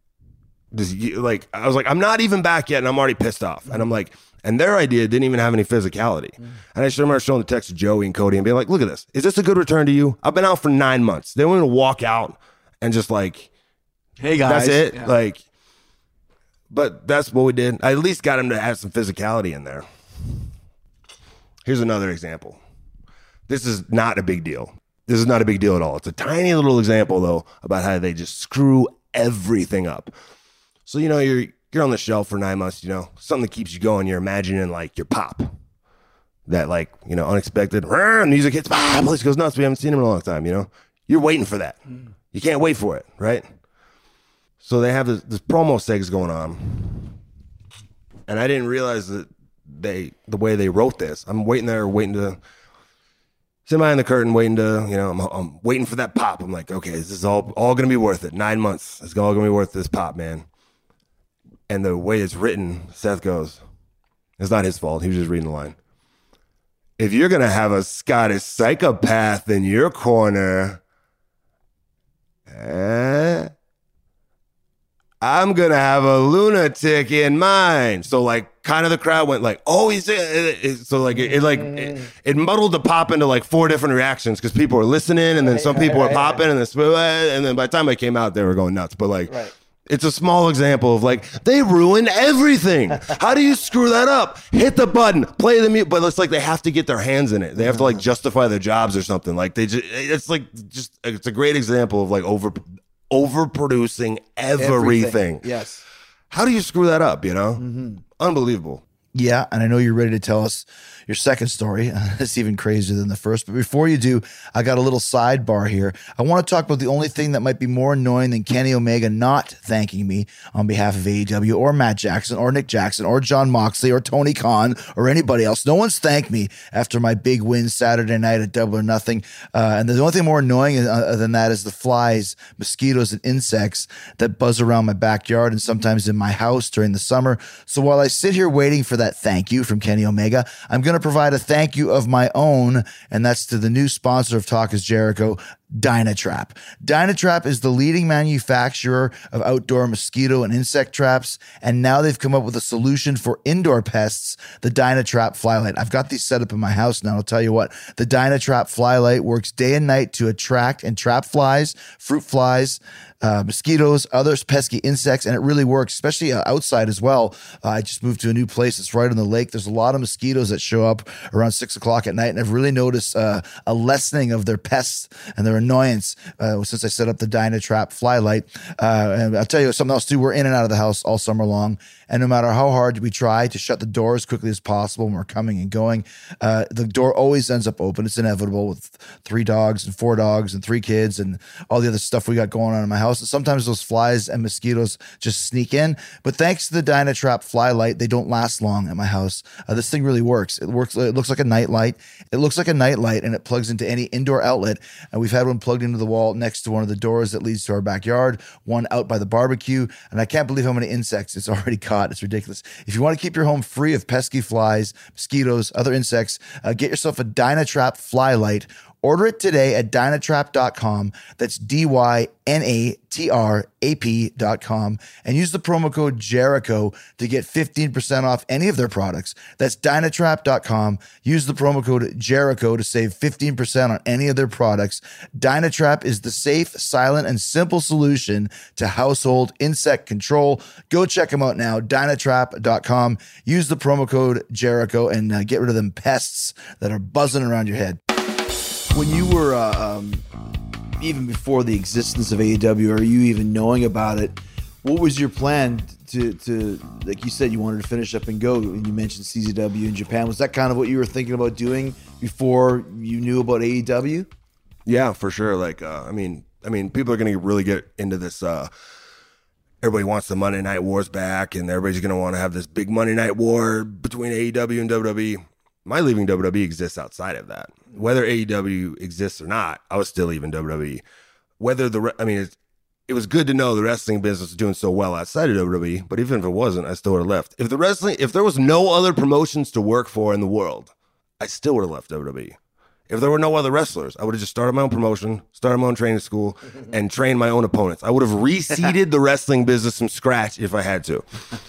I was like, I'm not even back yet, and I'm already pissed off. And I'm like, and their idea didn't even have any physicality. And I just remember showing the text to Joey and Cody and being like, look at this. Is this a good return to you? I've been out for 9 months. They want me to walk out and just like, hey guys, that's it. Yeah. Like, but that's what we did. I at least got him to have some physicality in there. Here's another example. This is not a big deal. This is not a big deal at all. It's a tiny little example, though, about how they just screw everything up. So, you know, you're on the shelf for 9 months, you know, something that keeps you going. You're imagining, like, your pop. That, like, you know, unexpected music hits, place goes nuts. We haven't seen him in a long time, you know. You're waiting for that. You can't wait for it, right? So they have this promo segs going on. And I didn't realize that the way they wrote this, I'm waiting to sit behind the curtain, waiting to, you know, I'm waiting for that pop. I'm like, okay, this is all going to be worth it. 9 months. It's all going to be worth this pop, man. And the way it's written, Seth goes, it's not his fault. He was just reading the line. If you're going to have a Scottish psychopath in your corner, I'm going to have a lunatic in mine. So, like, kind of the crowd went like, oh, he's so like it muddled the pop into like 4 different reactions because people were listening and then some people were popping and then by the time I came out, they were going nuts. But like, It's a small example of like, they ruin everything. How do you screw that up? Hit the button, play the music, but it's like they have to get their hands in it. They have to like justify their jobs or something. Like it's a great example of like overproducing everything. Yes. How do you screw that up, you know? Unbelievable. Yeah, and I know you're ready to tell us your second story. It's even crazier than the first. But before you do, I got a little sidebar here. I want to talk about the only thing that might be more annoying than Kenny Omega not thanking me on behalf of AEW or Matt Jackson or Nick Jackson or John Moxley or Tony Khan or anybody else. No one's thanked me after my big win Saturday night at Double or Nothing. And the only thing more annoying than that is the flies, mosquitoes, and insects that buzz around my backyard and sometimes in my house during the summer. So while I sit here waiting for that thank you from Kenny Omega, I'm going to provide a thank you of my own, and that's to the new sponsor of Talk is Jericho, Dynatrap. Dynatrap is the leading manufacturer of outdoor mosquito and insect traps, and now they've come up with a solution for indoor pests, the Dynatrap Flylight. I've got these set up in my house now. I'll tell you what, the Dynatrap Flylight works day and night to attract and trap flies, fruit flies, mosquitoes, others pesky insects, and it really works, especially outside as well. I just moved to a new place. It's right on the lake. There's a lot of mosquitoes that show up around 6 o'clock at night, and I've really noticed a lessening of their pests and their annoyance since I set up the Dynatrap Flylight. And I'll tell you something else too. We're in and out of the house all summer long, and no matter how hard we try to shut the door as quickly as possible when we're coming and going, the door always ends up open. It's inevitable with 3 dogs and 4 dogs and 3 kids and all the other stuff we got going on in my house. And sometimes those flies and mosquitoes just sneak in. But thanks to the Dynatrap Flylight, they don't last long at my house. This thing really works. It works. It looks like a night light. It looks like a night light, and it plugs into any indoor outlet. And we've had one plugged into the wall next to one of the doors that leads to our backyard, one out by the barbecue. And I can't believe how many insects it's already caught. It's ridiculous. If you want to keep your home free of pesky flies, mosquitoes, other insects, get yourself a Dynatrap Flylight. Order it today at Dynatrap.com. That's Dynatrap.com. And use the promo code Jericho to get 15% off any of their products. That's Dynatrap.com. Use the promo code Jericho to save 15% on any of their products. Dynatrap is the safe, silent, and simple solution to household insect control. Go check them out now. Dynatrap.com. Use the promo code Jericho and get rid of them pests that are buzzing around your head. When you were, even before the existence of AEW, or you even knowing about it, what was your plan to like you said, you wanted to finish up and go, and you mentioned CZW in Japan. Was that kind of what you were thinking about doing before you knew about AEW? Yeah, for sure. Like, I mean, people are going to really get into this. Everybody wants the Monday Night Wars back, and everybody's going to want to have this big Monday Night War between AEW and WWE. My leaving WWE exists outside of that. Whether AEW exists or not, I was still leaving WWE. It was good to know the wrestling business was doing so well outside of WWE, but even if it wasn't, I still would have left. If there was no other promotions to work for in the world, I still would have left WWE. If there were no other wrestlers, I would have just started my own promotion, started my own training school, and trained my own opponents. I would have reseeded the wrestling business from scratch if I had to.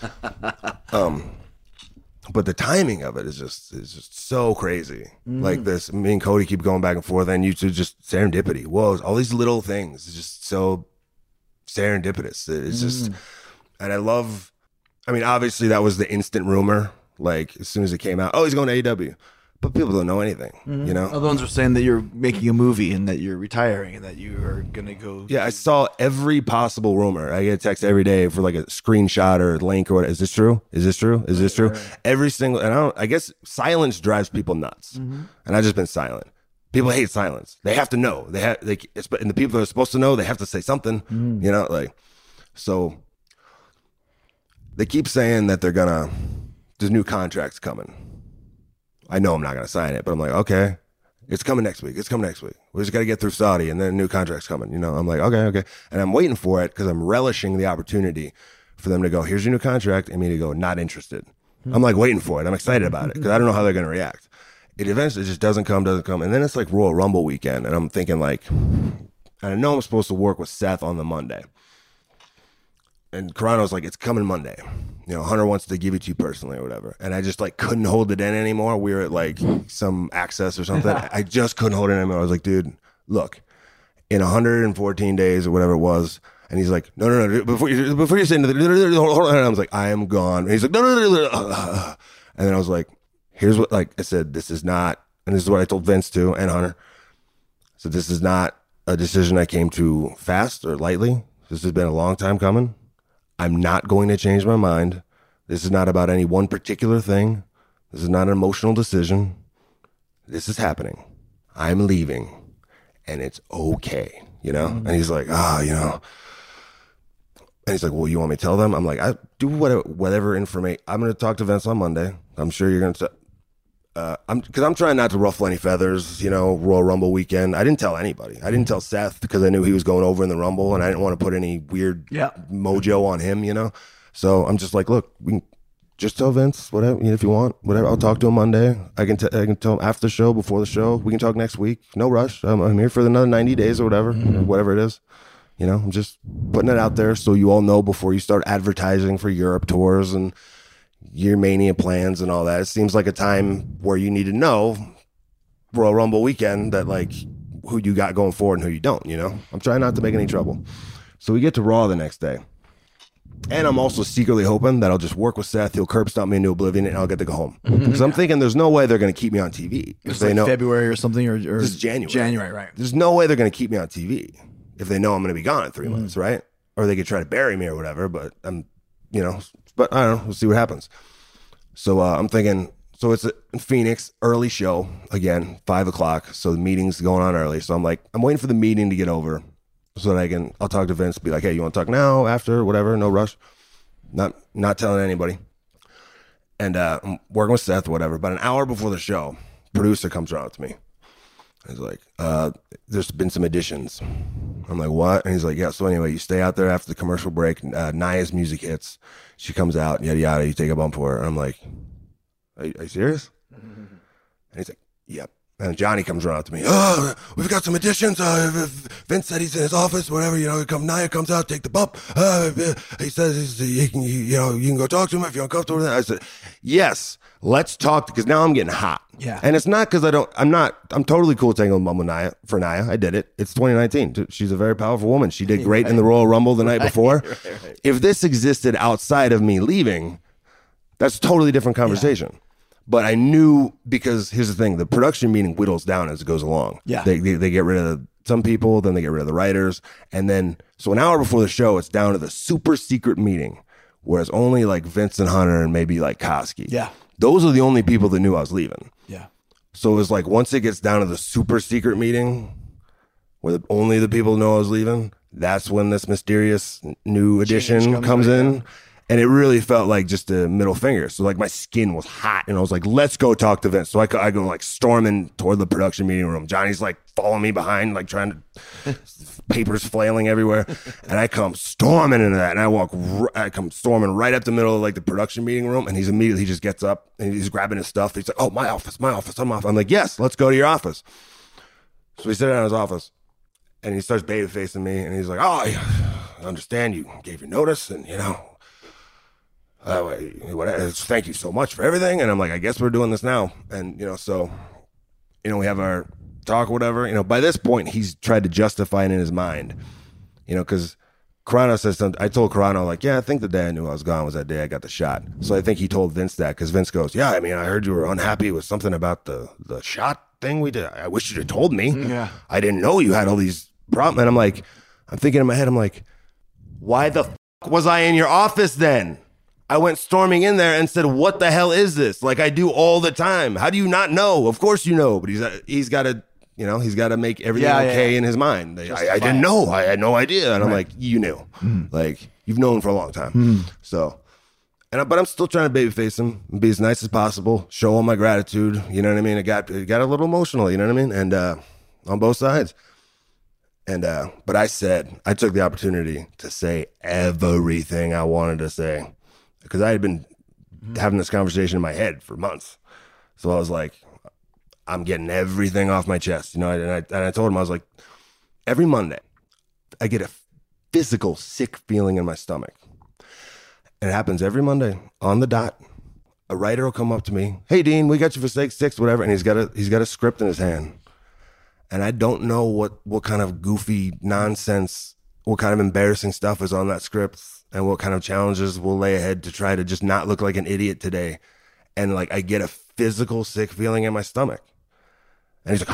But the timing of it is just so crazy. Like this, me and Cody keep going back and forth, and you two just serendipity. Whoa, all these little things. It's just so serendipitous. It's just, and obviously that was the instant rumor. Like as soon as it came out, oh, he's going to AEW. But people don't know anything, you know? Other ones are saying that you're making a movie and that you're retiring and that you are going to go. Yeah, I saw every possible rumor. I get a text every day for like a screenshot or a link or what. Is this true? Is this true? Is this true? Every single, and I guess silence drives people nuts. And I've just been silent. People hate silence. They have to know. And the people that are supposed to know, they have to say something, you know? Like, so they keep saying that there's new contracts coming. I know I'm not going to sign it, but I'm like, okay, it's coming next week. We just got to get through Saudi and then a new contract's coming. You know, I'm like, okay. And I'm waiting for it because I'm relishing the opportunity for them to go, here's your new contract, and me to go, not interested. I'm like waiting for it. I'm excited about it because I don't know how they're going to react. It eventually just doesn't come. And then it's like Royal Rumble weekend. And I'm thinking like, I know I'm supposed to work with Seth on the Monday. And Carano's like, it's coming Monday. You know, Hunter wants to give it to you personally or whatever. And I just like couldn't hold it in anymore. We were at like some Access or something. I just couldn't hold it in anymore. I was like, dude, look, in 114 days or whatever it was, And he's like, no, before you say anything, hold on. And I was like, I am gone. And he's like, no. And then I was like, here's what, like I said, this is not, and this is what I told Vince too, and Hunter. So this is not a decision I came to fast or lightly. This has been a long time coming. I'm not going to change my mind. This is not about any one particular thing. This is not an emotional decision. This is happening. I'm leaving, and it's okay, you know? And he's like, you know. And he's like, well, you want me to tell them? I'm like, I do whatever information. I'm going to talk to Vince on Monday. I'm sure you're going to. Because I'm trying not to ruffle any feathers, you know, Royal Rumble weekend. I didn't tell anybody. I didn't tell Seth because I knew he was going over in the Rumble, and I didn't want to put any weird mojo on him, you know? So I'm just like, look, we can just tell Vince, whatever, you know, if you want, whatever. I'll talk to him Monday. I can tell him after the show, before the show. We can talk next week. No rush. I'm here for another 90 days or whatever, whatever it is. You know, I'm just putting it out there so you all know before you start advertising for Europe tours and your Mania plans and all that. It seems like a time where you need to know Royal Rumble weekend that, like, who you got going forward and who you don't, you know? I'm trying not to make any trouble. So we get to Raw the next day. And I'm also secretly hoping that I'll just work with Seth. He'll curb stomp me into oblivion and I'll get to go home. Because I'm thinking there's no way they're going to keep me on TV. It's like February or something, or this is January. January, right. There's no way they're going to keep me on TV if they know I'm going to be gone in 3 months, right? Or they could try to bury me or whatever, but I'm, you know, but I don't know. We'll see what happens. So I'm thinking, so it's in Phoenix, early show, again, 5 o'clock. So the meeting's going on early. So I'm like, I'm waiting for the meeting to get over so that I'll talk to Vince, be like, hey, you want to talk now, after, whatever, no rush. Not telling anybody. And I'm working with Seth, whatever. But an hour before the show, producer comes around to me. He's like, there's been some additions. I'm like, what? And he's like, yeah, so anyway, you stay out there after the commercial break. Naya's music hits. She comes out, yada, yada. You take a bump for her. And I'm like, are you serious? And he's like, yep. And Johnny comes around to me. Oh, we've got some additions. Vince said he's in his office, whatever. You know, Naya comes out, take the bump. He says he can, you know, you can go talk to him if you're uncomfortable with that. I said, yes, let's talk, because now I'm getting hot. Yeah. And it's not because I'm totally cool taking a bum with Naya for Naya. I did it. It's 2019. She's a very powerful woman. She did great in the Royal Rumble the night before. Right. If this existed outside of me leaving, that's a totally different conversation. Yeah. But I knew, because here's the thing, the production meeting whittles down as it goes along. Yeah. They get rid of some people, then they get rid of the writers. And then, so an hour before the show, it's down to the super secret meeting, where it's only like Vince and Hunter and maybe like Koski. Yeah. Those are the only people that knew I was leaving. Yeah. So it was like, once it gets down to the super secret meeting, where only the people know I was leaving, that's when this mysterious new addition comes in. Yeah. And it really felt like just a middle finger. So like my skin was hot, and I was like, let's go talk to Vince. So I go like storming toward the production meeting room. Johnny's like following me behind, like trying to, papers flailing everywhere. And I come storming into that. And I come storming right up the middle of like the production meeting room. And he just gets up and he's grabbing his stuff. He's like, oh, my office, I'm off. I'm like, yes, let's go to your office. So we sit down in his office, and he starts baby facing me. And he's like, oh, I understand you gave your notice, and you know, thank you so much for everything. And I'm like, I guess we're doing this now. And, you know, so, you know, we have our talk or whatever. You know, by this point, he's tried to justify it in his mind, you know, because Carano says something. I told Carano, like, yeah, I think the day I knew I was gone was that day I got the shot. So I think he told Vince that, because Vince goes, yeah, I mean, I heard you were unhappy with something about the shot thing we did. I wish you'd have told me. Yeah. I didn't know you had all these problems. And I'm thinking in my head, I'm like, why the was I in your office then? I went storming in there and said, what the hell is this? Like I do all the time. How do you not know? Of course you know, but he's got to, you know, he's got to make everything okay in his mind. I didn't know. I had no idea. And I'm like, you knew. Like, you've known for a long time. So, but I'm still trying to babyface him and be as nice as possible, show all my gratitude. You know what I mean? It got a little emotional, you know what I mean? And on both sides. And but I took the opportunity to say everything I wanted to say, because I had been having this conversation in my head for months. So I was like, I'm getting everything off my chest, you know. And I told him, I was like, every Monday, I get a physical sick feeling in my stomach. And it happens every Monday on the dot. A writer will come up to me, hey Dean, we got you for 6, whatever, and he's got a script in his hand. And I don't know what kind of goofy nonsense what kind of embarrassing stuff is on that script and what kind of challenges we'll lay ahead to try to just not look like an idiot today. And like, I get a physical sick feeling in my stomach. And he's like,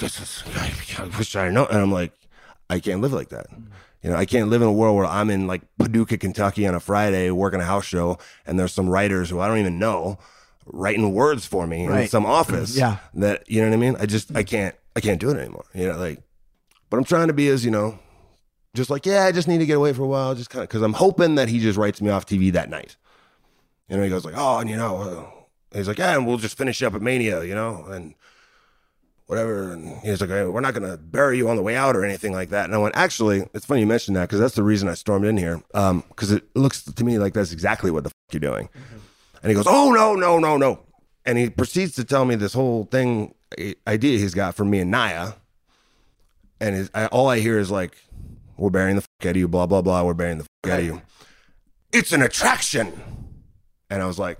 I wish I know. And I'm like, I can't live like that. You know, I can't live in a world where I'm in like Paducah, Kentucky on a Friday working a house show, and there's some writers who I don't even know writing words for me in some office. Yeah. That, you know what I mean? I can't do it anymore. You know, like, but I'm trying to be as, you know, just like, yeah, I just need to get away for a while, just kind of, because I'm hoping that he just writes me off TV that night. You know, he goes like, oh, and you know, he's like, yeah, and we'll just finish up at Mania, you know, and whatever. And he's like, hey, we're not going to bury you on the way out or anything like that. And I went, actually, it's funny you mentioned that, because that's the reason I stormed in here, because it looks to me like that's exactly what the fuck you're doing. Mm-hmm. And he goes, oh, no. And he proceeds to tell me this whole thing, idea he's got for me and Naya. And all I hear is like, we're burying the fuck out of you, blah, blah, blah. We're burying the fuck out of you. It's an attraction. And I was like,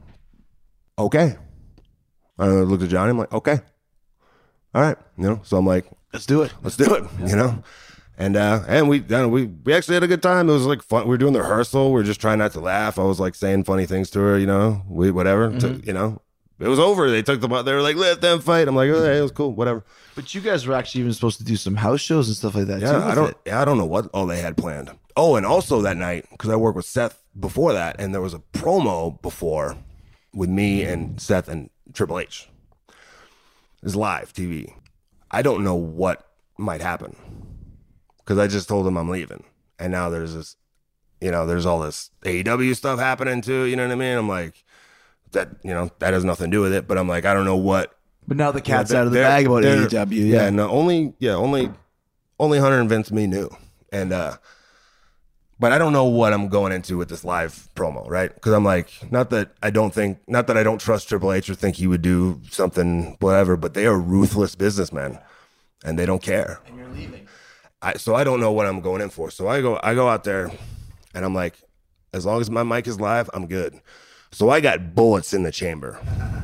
okay. I looked at Johnny. I'm like, okay. All right. You know, so I'm like, Let's do it. You know? And we actually had a good time. It was like fun. We were doing the rehearsal. We were just trying not to laugh. I was like saying funny things to her, you know, whatever. You know, it was over. They took them out. They were like, let them fight. I'm like, oh, hey, it was cool, whatever. But you guys were actually even supposed to do some house shows and stuff like that. Yeah, I don't know what all they had planned. Oh, and also that night, because I worked with Seth before that, and there was a promo before with me and Seth and Triple H. It was live TV. I don't know what might happen, because I just told him I'm leaving, and now there's this, you know, there's all this AEW stuff happening too. You know what I mean? I'm like, that, you know, that has nothing to do with it. But I'm like, I don't know what. But now the cat's out of the bag about AEW. Yeah, no, only Hunter and Vince me knew, and but I don't know what I'm going into with this live promo, right? Because I'm like, not that I don't trust Triple H or think he would do something, whatever, but they are ruthless businessmen, and they don't care. And you're leaving. So I don't know what I'm going in for. So I go out there, and I'm like, as long as my mic is live, I'm good. So I got bullets in the chamber,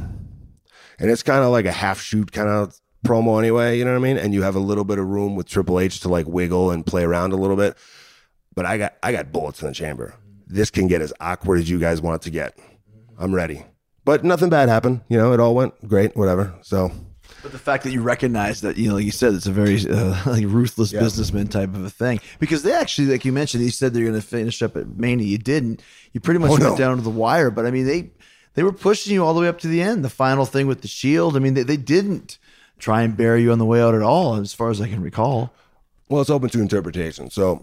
and it's kind of like a half shoot kind of promo anyway. You know what I mean? And you have a little bit of room with Triple H to like wiggle and play around a little bit. But I got bullets in the chamber. This can get as awkward as you guys want it to get. I'm ready. But nothing bad happened. You know, it all went great, whatever. So. But the fact that you recognize that, you know, like you said, it's a very like ruthless businessman type of a thing. Because they actually, like you mentioned, you said they're going to finish up at Mania. You didn't. You pretty much went down to the wire. But I mean, they were pushing you all the way up to the end. The final thing with the Shield. I mean, they didn't try and bury you on the way out at all, as far as I can recall. Well, it's open to interpretation. So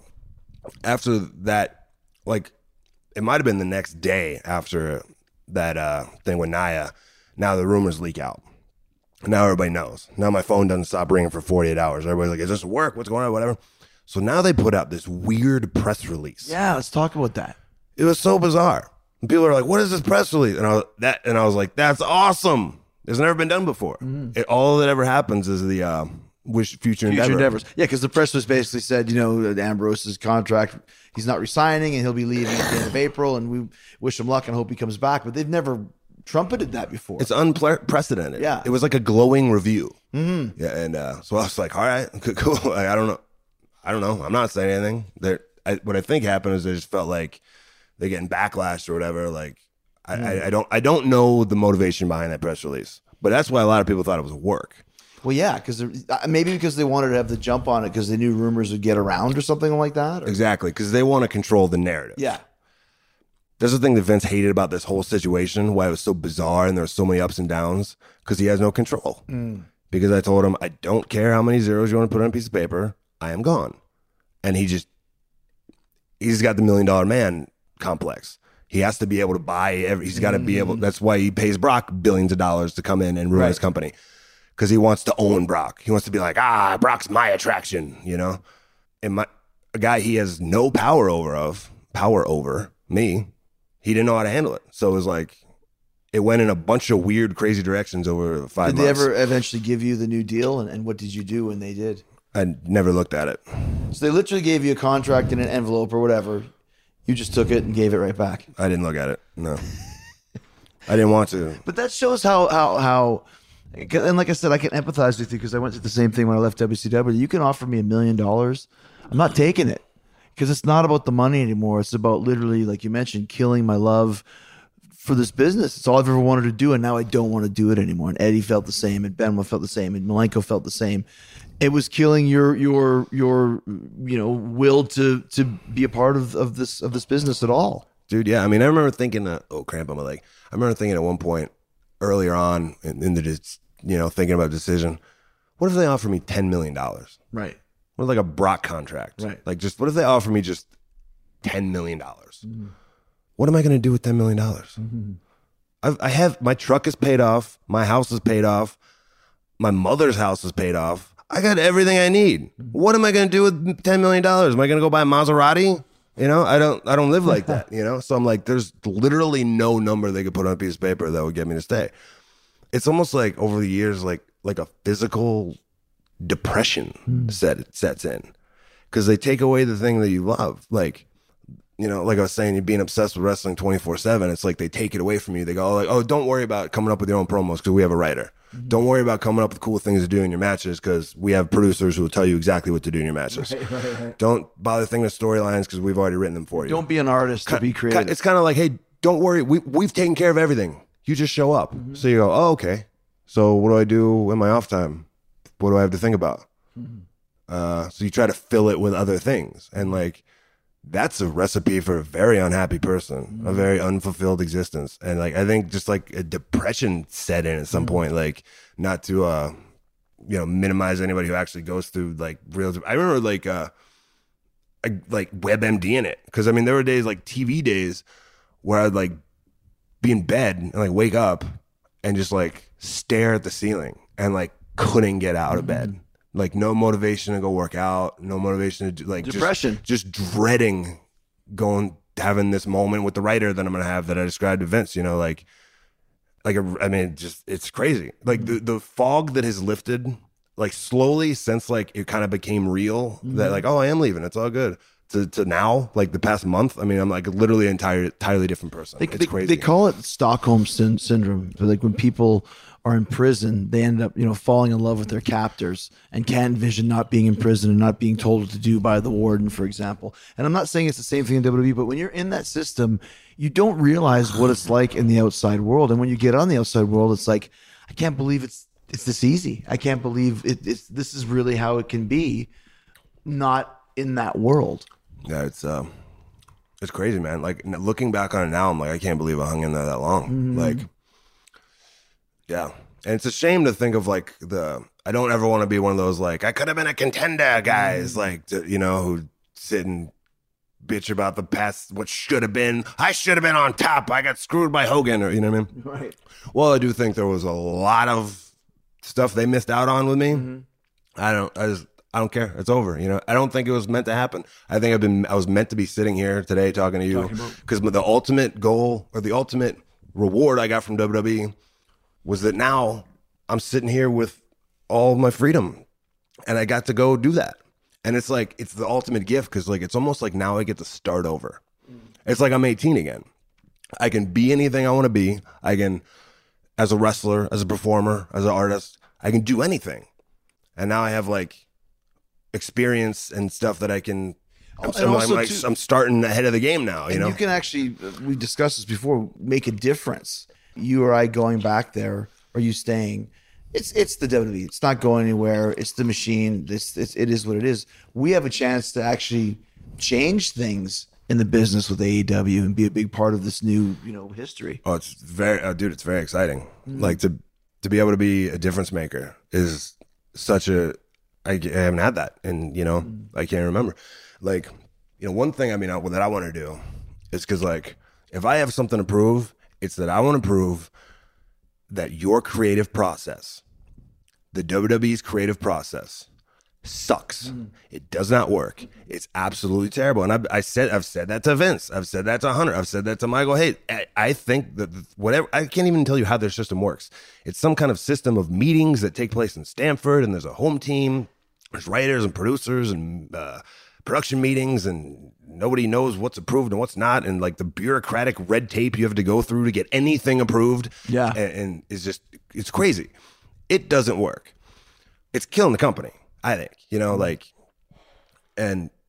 after that, like, it might have been the next day after that thing with Naya. Now the rumors leak out. Now everybody knows. Now my phone doesn't stop ringing for 48 hours. Everybody's like, is this work? What's going on? Whatever. So now they put out this weird press release. Yeah, let's talk about that. It was so bizarre. And people are like, what is this press release? And I was like, that's awesome. It's never been done before. All that ever happens is the future endeavors. Yeah, because the press was basically said, you know, that Ambrose's contract, he's not resigning and he'll be leaving at the end of April, and we wish him luck and hope he comes back. But they've never trumpeted that before. It's unprecedented. Yeah. It was like a glowing review. Mm-hmm. Yeah, and so I was like, all right, cool. Like, I don't know. I'm not saying anything. What I think happened is they just felt like they're getting backlash or whatever. Like, I don't know the motivation behind that press release, but that's why a lot of people thought it was work. Well, yeah, because maybe because they wanted to have the jump on it because they knew rumors would get around or something like that. Or? Exactly, because they want to control the narrative. Yeah. That's the thing that Vince hated about this whole situation, why it was so bizarre and there were so many ups and downs, because he has no control. Because I told him, I don't care how many zeros you want to put on a piece of paper, I am gone. And he's got the $1 Million Man complex. He has to be able to buy he's got to be able, that's why he pays Brock billions of dollars to come in and ruin his company. Because he wants to own Brock. He wants to be like, Brock's my attraction, you know? And a guy he has no power over, me, he didn't know how to handle it. So it was like, it went in a bunch of weird, crazy directions over 5 months. Did they ever eventually give you the new deal? And what did you do when they did? I never looked at it. So they literally gave you a contract in an envelope or whatever. You just took it and gave it right back. I didn't look at it. No. I didn't want to. But that shows how and like I said, I can empathize with you because I went through the same thing when I left WCW. You can offer me $1 million. I'm not taking it. because it's not about the money anymore. It's about literally, like you mentioned, killing my love for this business. It's all I've ever wanted to do, and now I don't want to do it anymore. And Eddie felt the same, and Benoit felt the same, and Malenko felt the same. It was killing your will to be a part of this business at all. Dude, yeah. I mean, I remember thinking, cramp on my leg. I remember thinking at one point earlier on in the, thinking about a decision, what if they offer me $10 million? Right. What if like a Brock contract? Right. Like just, what if they offer me just $10 million? Mm-hmm. What am I going to do with $10 million? Mm-hmm. I have, my truck is paid off. My house is paid off. My mother's house is paid off. I got everything I need. What am I going to do with $10 million? Am I going to go buy a Maserati? I don't live like that, So I'm like, there's literally no number they could put on a piece of paper that would get me to stay. It's almost like over the years, like a physical depression sets in, because they take away the thing that you love. Like, like I was saying, you're being obsessed with wrestling 24/7. It's like they take it away from you. They go like, oh, don't worry about coming up with your own promos because we have a writer. Mm-hmm. Don't worry about coming up with cool things to do in your matches because we have producers who will tell you exactly what to do in your matches. Right. Don't bother thinking of storylines because we've already written them for you. Don't be an artist to be creative. It's kind of like, hey, don't worry. We've taken care of everything. You just show up. Mm-hmm. So you go, oh, okay. So what do I do in my off time? What do I have to think about? Mm-hmm. So you try to fill it with other things. And like, that's a recipe for a very unhappy person, a very unfulfilled existence. And like, I think just like a depression set in at some point, like not to, minimize anybody who actually goes through like real, I remember like WebMD in it. Cause I mean, there were days like TV days where I'd like be in bed and like wake up and just like stare at the ceiling and like couldn't get out of bed. Like no motivation to go work out, no motivation to do, like depression, just dreading having this moment with the writer that I'm going to have that I described to Vince, it's crazy. Like the fog that has lifted like slowly since like it kind of became real that like, oh, I am leaving. It's all good. To now, like the past month, I mean, I'm like literally an entirely different person. It's crazy. They call it Stockholm syndrome. So like when people are in prison, they end up, falling in love with their captors and can't envision not being in prison and not being told what to do by the warden, for example. And I'm not saying it's the same thing in WWE, but when you're in that system, you don't realize what it's like in the outside world. And when you get on the outside world, it's like, I can't believe it's this easy. I can't believe this is really how it can be, not in that world. Yeah, it's crazy, man. Like looking back on it now, I'm like, I can't believe I hung in there that long. Mm-hmm. Like, yeah. And it's a shame to think of like I don't ever want to be one of those like, I could have been a contender guys, like, who sit and bitch about the past, what should have been. I should have been on top. I got screwed by Hogan, or, you know what I mean? Right. Well, I do think there was a lot of stuff they missed out on with me. Mm-hmm. I don't care. It's over. I don't think it was meant to happen. I think I was meant to be sitting here today talking to you because the ultimate goal or the ultimate reward I got from WWE was that now I'm sitting here with all my freedom and I got to go do that. And it's like, it's the ultimate gift because like, it's almost like now I get to start over. It's like I'm 18 again. I can be anything I want to be. I can, as a wrestler, as a performer, as an artist, I can do anything. And now I have like experience and stuff that I can, I'm starting ahead of the game now, you know? You can actually, we discussed this before, make a difference. You or I going back there, or you staying, it's the WWE. It's not going anywhere. It's the machine. It is what it is. We have a chance to actually change things in the business with AEW and be a big part of this new, history. Oh, it's very, dude, it's very exciting. Mm-hmm. Like to be able to be a difference maker is such a, I haven't had that, and I can't remember. Like, one thing that I want to do is because like if I have something to prove, it's that I want to prove that your creative process, the WWE's creative process, sucks. It does not work. It's absolutely terrible. And I've said that to Vince. I've said that to Hunter. I've said that to Michael. Hey, I think that whatever, I can't even tell you how their system works. It's some kind of system of meetings that take place in Stamford, and there's a home team. There's writers and producers and production meetings, and nobody knows what's approved and what's not, and like the bureaucratic red tape you have to go through to get anything approved. Yeah, and it's crazy. It doesn't work. It's killing the company, I think. Like, and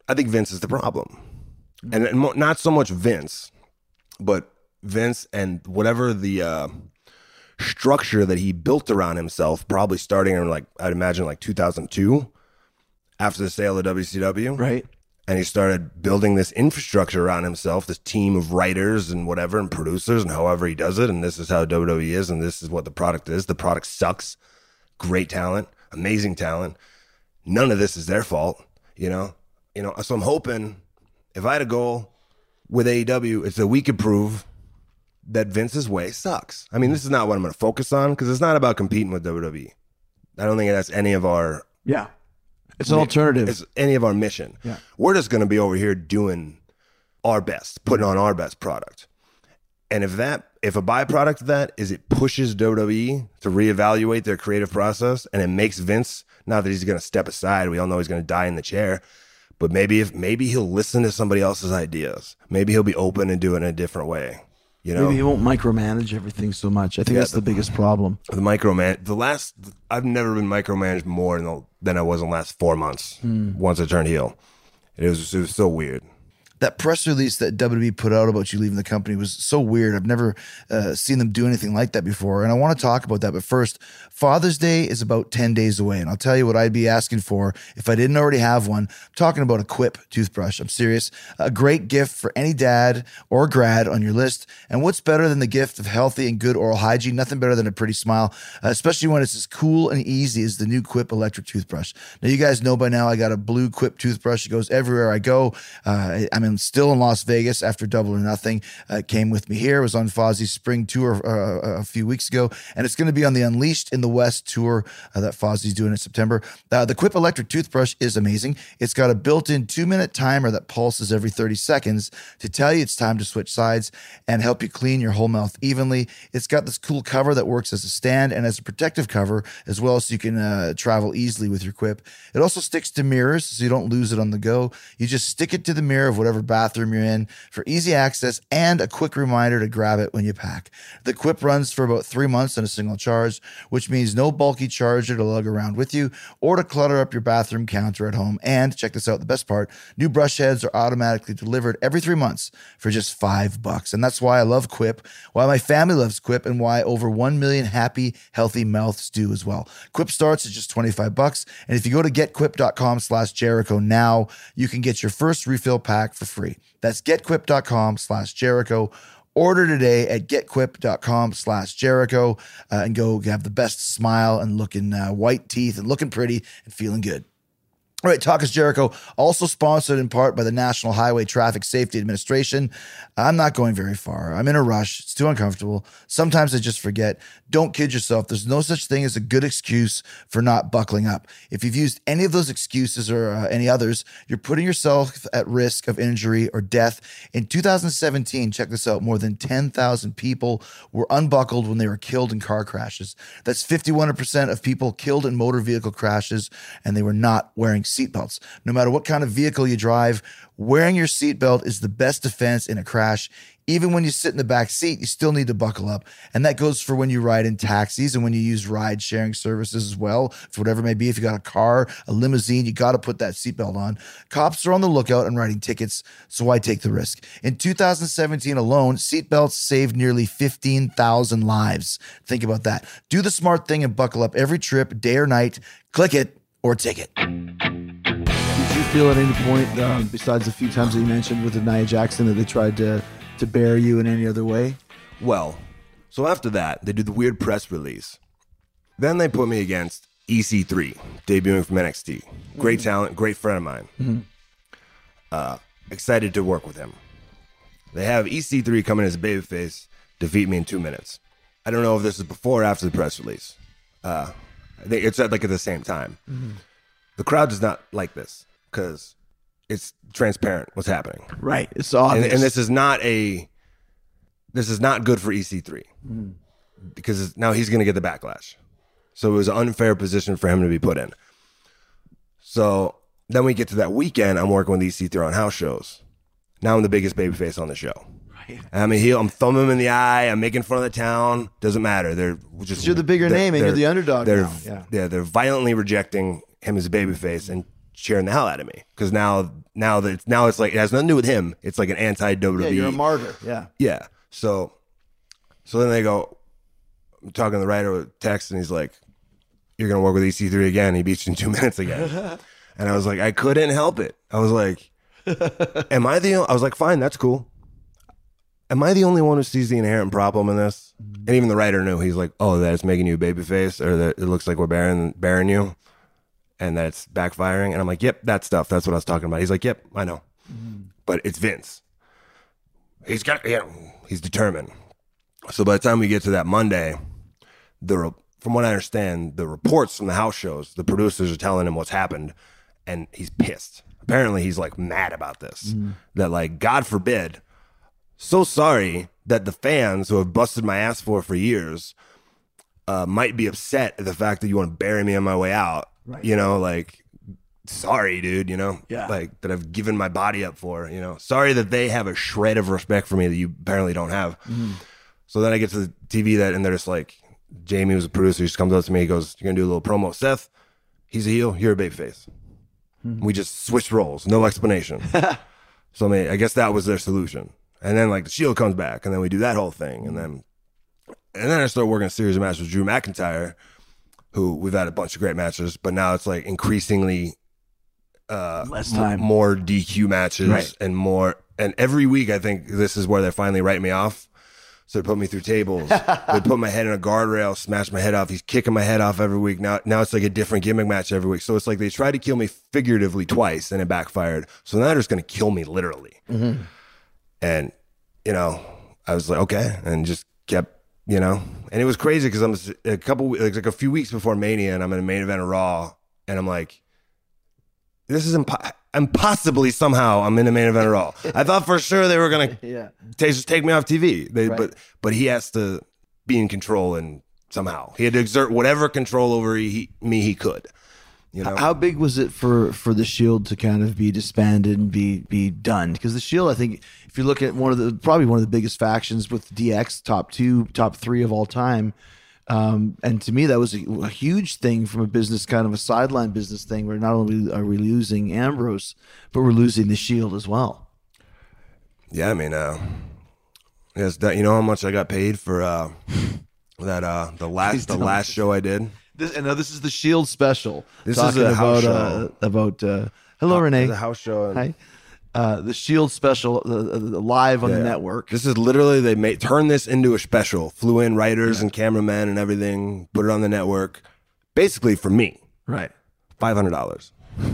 I think Vince is the problem. And not so much Vince, but Vince and whatever the structure that he built around himself, probably starting in I'd imagine 2002, after the sale of WCW. Right. And he started building this infrastructure around himself, this team of writers and whatever, and producers, and however he does it. And this is how WWE is, and this is what the product is. The product sucks. Great talent, amazing talent. None of this is their fault, you know. So I'm hoping if I had a goal with AEW, it's that we could prove that Vince's way sucks. I mean, this is not what I'm going to focus on, because it's not about competing with WWE. I don't think that's any of our... Yeah. It's an alternative. It's any of our mission. Yeah. We're just going to be over here doing our best, putting on our best product. And if a byproduct of that is it pushes WWE to reevaluate their creative process, and it makes Vince, not that he's going to step aside, we all know he's going to die in the chair, but maybe he'll listen to somebody else's ideas. Maybe he'll be open and do it in a different way. Maybe he won't micromanage everything so much. I think that's the biggest problem. I've never been micromanaged more than I was in the last 4 months. Once I turned heel, it was so weird. That press release that WWE put out about you leaving the company was so weird. I've never seen them do anything like that before. And I want to talk about that. But first, Father's Day is about 10 days away. And I'll tell you what I'd be asking for if I didn't already have one. I'm talking about a Quip toothbrush. I'm serious. A great gift for any dad or grad on your list. And what's better than the gift of healthy and good oral hygiene? Nothing better than a pretty smile, especially when it's as cool and easy as the new Quip electric toothbrush. Now, you guys know by now I got a blue Quip toothbrush. It goes everywhere I go. I'm still in Las Vegas after Double or Nothing. Came with me here. It was on Fozzie's spring tour a few weeks ago, and it's going to be on the Unleashed in the West tour that Fozzie's doing in September. The Quip electric toothbrush is amazing. It's got a built-in 2-minute timer that pulses every 30 seconds to tell you it's time to switch sides and help you clean your whole mouth evenly. It's got this cool cover that works as a stand and as a protective cover as well, so you can travel easily with your Quip. It also sticks to mirrors, so you don't lose it on the go. You just stick it to the mirror of whatever bathroom you're in for easy access and a quick reminder to grab it when you pack. The Quip runs for about 3 months on a single charge, which means no bulky charger to lug around with you or to clutter up your bathroom counter at home. And check this out, the best part, new brush heads are automatically delivered every 3 months for just $5. And that's why I love Quip, why my family loves Quip, and why over 1 million happy, healthy mouths do as well. Quip starts at just $25. And if you go to getquip.com/Jericho now, you can get your first refill pack for free. That's getquip.com/Jericho. Order today at getquip.com/Jericho and go have the best smile and looking white teeth and looking pretty and feeling good. All right, Talk is Jericho, also sponsored in part by the National Highway Traffic Safety Administration. I'm not going very far. I'm in a rush. It's too uncomfortable. Sometimes I just forget. Don't kid yourself. There's no such thing as a good excuse for not buckling up. If you've used any of those excuses or any others, you're putting yourself at risk of injury or death. In 2017, check this out, more than 10,000 people were unbuckled when they were killed in car crashes. That's 51% of people killed in motor vehicle crashes, and they were not wearing seatbelts. No matter what kind of vehicle you drive, wearing your seatbelt is the best defense in a crash. Even when you sit in the back seat, you still need to buckle up. And that goes for when you ride in taxis and when you use ride sharing services as well, for whatever it may be. If you got a car, a limousine, you got to put that seatbelt on. Cops are on the lookout and writing tickets, so why take the risk? In 2017 alone, seatbelts saved nearly 15,000 lives. Think about that. Do the smart thing and buckle up every trip, day or night. Click it or take it. Did you feel at any point, besides a few times that you mentioned with the Nia Jackson, that they tried to bear you in any other way? Well, so after that, they do the weird press release. Then they put me against EC3, debuting from NXT. Great talent, great friend of mine. Excited to work with him. They have EC3 come in as a babyface, defeat me in 2 minutes. I don't know if this is before or after the press release. I think it's at the same time. The crowd does not like this because it's transparent what's happening. Right. It's obvious. And this is not good for EC3 because now he's going to get the backlash. So it was an unfair position for him to be put in. So then we get to that weekend. I'm working with EC3 on house shows. Now I'm the biggest babyface on the show. Right. I'm a heel. I'm thumbing him in the eye. I'm making fun of the town. Doesn't matter. They're just you're the bigger name and you're the underdog. They're violently rejecting him as a babyface and cheering the hell out of me because now it's like it has nothing to do with him. It's like an anti-WWE. Yeah, you're a martyr. Yeah. Yeah. So then they go, I'm talking to the writer with text, and he's like, "You're gonna work with EC3 again. He beats you in 2 minutes again." And I was like, I couldn't help it. I was like, I was like, fine, that's cool. Am I the only one who sees the inherent problem in this? And even the writer knew. He's like, oh, that it's making you a babyface, or that it looks like we're bearing you, and that it's backfiring. And I'm like, yep, that stuff. That's what I was talking about. He's like, yep, I know. But it's Vince. He's determined. So by the time we get to that Monday, from what I understand, the reports from the house shows, the producers are telling him what's happened, and he's pissed. Apparently, he's like mad about this. That like, God forbid, so sorry that the fans who have busted my ass for years might be upset at the fact that you want to bury me on my way out. Right. You know, like, sorry, dude, you know, Yeah. like that I've given my body up for, you know, sorry that they have a shred of respect for me that you apparently don't have. So then I get to the TV and they're just like, Jamie was a producer. He just comes up to me. He goes, "You're going to do a little promo. Seth, he's a heel. You're a babyface." We just switched roles. No explanation. So I mean, I guess that was their solution. And then like the Shield comes back, and then we do that whole thing. And then I start working a series of matches with Drew McIntyre, who we've had a bunch of great matches, but now it's like increasingly Less time. more DQ matches Right. and more. And every week, I think this is where they finally write me off. So they put me through tables. They put my head in a guardrail, smash my head off. He's kicking my head off every week. Now it's like a different gimmick match every week. So it's like they tried to kill me figuratively twice, and it backfired. So now they're just going to kill me literally. And, you know, I was like, okay. And just kept, you know. And it was crazy because I'm like a few weeks before Mania, and I'm in a main event of Raw. And I'm like, this is impossibly somehow I'm in the main event of Raw. I thought for sure they were going to just take me off TV. But he has to be in control, and somehow he had to exert whatever control over me he could. You know? How big was it for the Shield to kind of be disbanded and be done? Because the Shield, I think, if you look at probably one of the biggest factions with DX, top 2, top 3 of all time. And to me, that was a huge thing from a business, kind of a sideline business thing, where not only are we losing Ambrose, but we're losing the Shield as well. Yeah, I mean, yes, that, you know how much I got paid for the last show I did. This is the Shield special. This is a house show. Hello, Renee. It's a house show. Hi. The Shield special, the live on the network. This is literally, they turned this into a special. Flew in writers and cameramen and everything, put it on the network. Basically for me. Right. $500.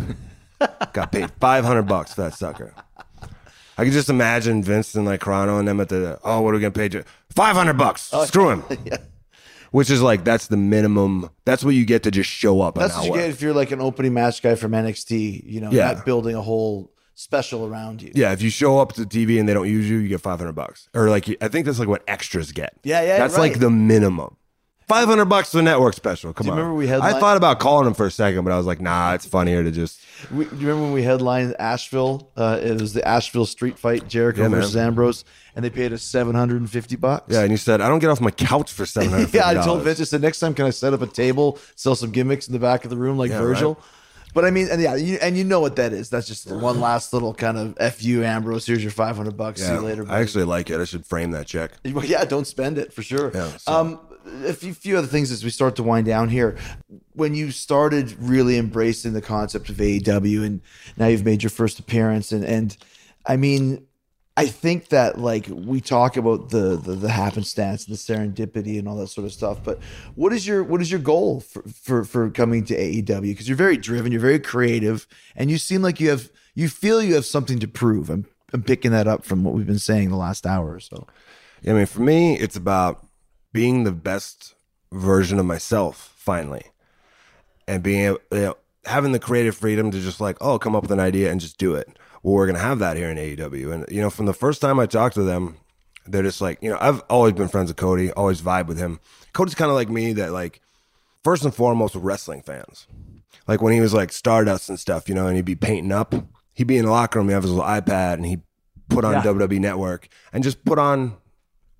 Got paid $500 for that sucker. I could just imagine Vince and like Carano and them at what are we gonna pay you? $500. Screw him. Yeah. Which is like, that's the minimum. That's what you get to just show up. That's what you get if you're like an opening match guy from NXT, you know, not building a whole special around you. Yeah, if you show up to TV and they don't use you, you get $500. Or like, I think that's like what extras get. Yeah, that's right. like the minimum. $500 for the network special. Come on. Remember we I thought about calling him for a second, but I was like, nah, it's funnier to just. Do you remember when we headlined Asheville? It was the Asheville street fight, Jericho versus Ambrose, and they paid us $750. Yeah, and you said, I don't get off my couch for $750. Yeah, I told Vince, I said, next time, can I set up a table, sell some gimmicks in the back of the room like Virgil? Right. But I mean, and you know what that is. That's just one last little kind of F you, Ambrose. Here's your $500. See you later, buddy. I actually like it. I should frame that check. Yeah, don't spend it for sure. Yeah, so. A few other things as we start to wind down here. When you started really embracing the concept of AEW, and now you've made your first appearance, and I mean, I think that like we talk about the happenstance and the serendipity and all that sort of stuff, but what is your goal for coming to AEW? Because you're very driven, you're very creative, and you seem like you feel you have something to prove. I'm picking that up from what we've been saying the last hour or so. Yeah, I mean, for me, it's about being the best version of myself finally, and being having the creative freedom to just like, come up with an idea and just do it. Well, we're gonna have that here in AEW, and you know, from the first time I talked to them, they're just like, you know, I've always been friends with Cody, always vibe with him. Cody's kind of like me, that like first and foremost with wrestling fans. Like when he was like Stardust and stuff, you know, and he'd be painting up, he'd be in the locker room, he'd have his little iPad, and he'd put on WWE Network and just put on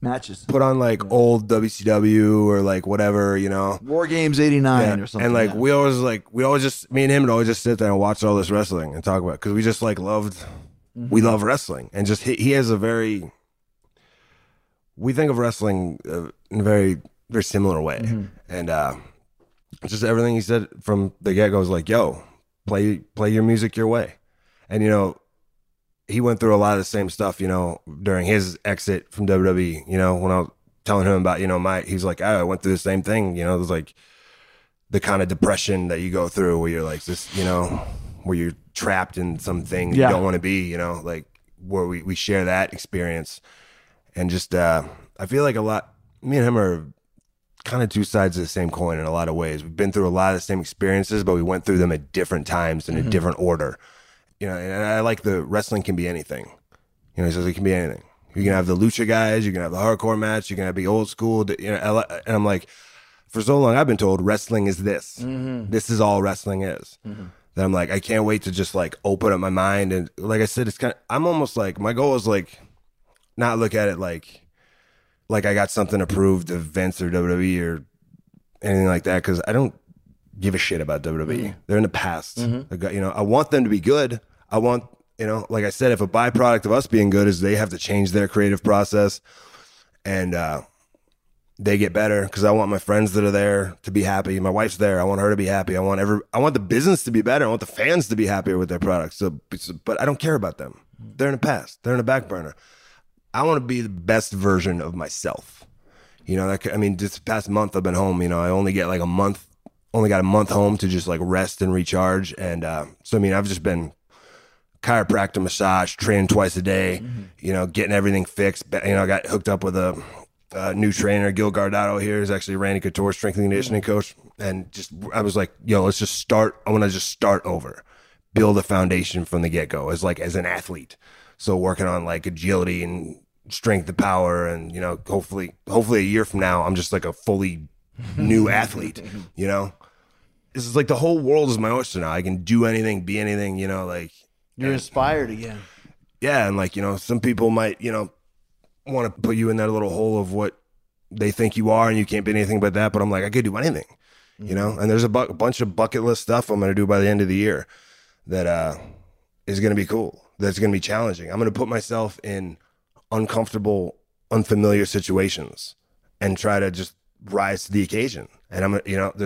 matches. put on like old WCW or like whatever, you know. War Games '89 Yeah. or something. And like yeah. we always just me and him would always just sit there and watch all this wrestling and talk about because we just like we love wrestling and just he has a very we think of wrestling in a very very similar way and just everything he said from the get go was like, yo, play your music your way. And you know, he went through a lot of the same stuff, you know, during his exit from WWE, you know, when I was telling him about, you know, he's like, I went through the same thing, you know, it was like the kind of depression that you go through where you're like this, you know, where you're trapped in something you don't want to be, you know, like where we share that experience. And just, I feel like me and him are kind of two sides of the same coin in a lot of ways. We've been through a lot of the same experiences, but we went through them at different times in a different order. You know, and I like the wrestling can be anything. You know, he says it can be anything. You can have the lucha guys, you can have the hardcore match, you can be old school. You know, and I'm like, for so long I've been told wrestling is this. This is all wrestling is. That I'm like, I can't wait to just like open up my mind and like I said, it's kind of I'm almost like my goal is like not look at it like I got something approved of Vince or WWE or anything like that because I don't give a shit about WWE. They're in the past. You know, I want them to be good. I want, you know, like I said, if a byproduct of us being good is they have to change their creative process and they get better because I want my friends that are there to be happy. My wife's there. I want her to be happy. I want the business to be better. I want the fans to be happier with their products. So, but I don't care about them. They're in the past. They're in the back burner. I want to be the best version of myself. You know, I mean, this past month I've been home. You know, I only got a month home to just like rest and recharge. And so, I mean, I've just been chiropractor, massage, training twice a day, you know, getting everything fixed. You know, I got hooked up with a new trainer, Gil Gardado here, is actually Randy Couture strength and conditioning coach. And just, I was like, yo, let's just start. I want to just start over, build a foundation from the get-go as an athlete. So working on like agility and strength and power. And, you know, hopefully a year from now, I'm just like a fully new athlete, you know? This is like the whole world is my oyster now. I can do anything, be anything, you know, like. You're inspired again. Yeah. And like, you know, some people might, you know, want to put you in that little hole of what they think you are and you can't be anything but that. But I'm like, I could do anything, you know? And there's a bunch of bucket list stuff I'm going to do by the end of the year that is going to be cool. That's going to be challenging. I'm going to put myself in uncomfortable, unfamiliar situations and try to just rise to the occasion. And I'm, you know,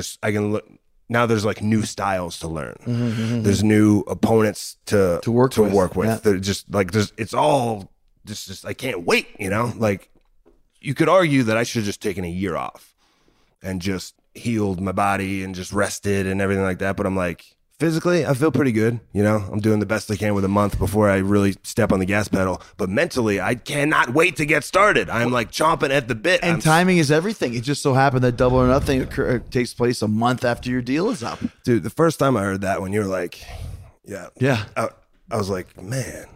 now there's like new styles to learn. There's new opponents to work with. Yeah. They're just like, it's all just, I can't wait, you know, like you could argue that I should have just taken a year off and just healed my body and just rested and everything like that. But I'm like, physically, I feel pretty good. You know, I'm doing the best I can with a month before I really step on the gas pedal. But mentally, I cannot wait to get started. I'm like chomping at the bit. And timing is everything. It just so happened that Double or Nothing takes place a month after your deal is up. Dude, the first time I heard that, when you were like, Yeah. I was like, man,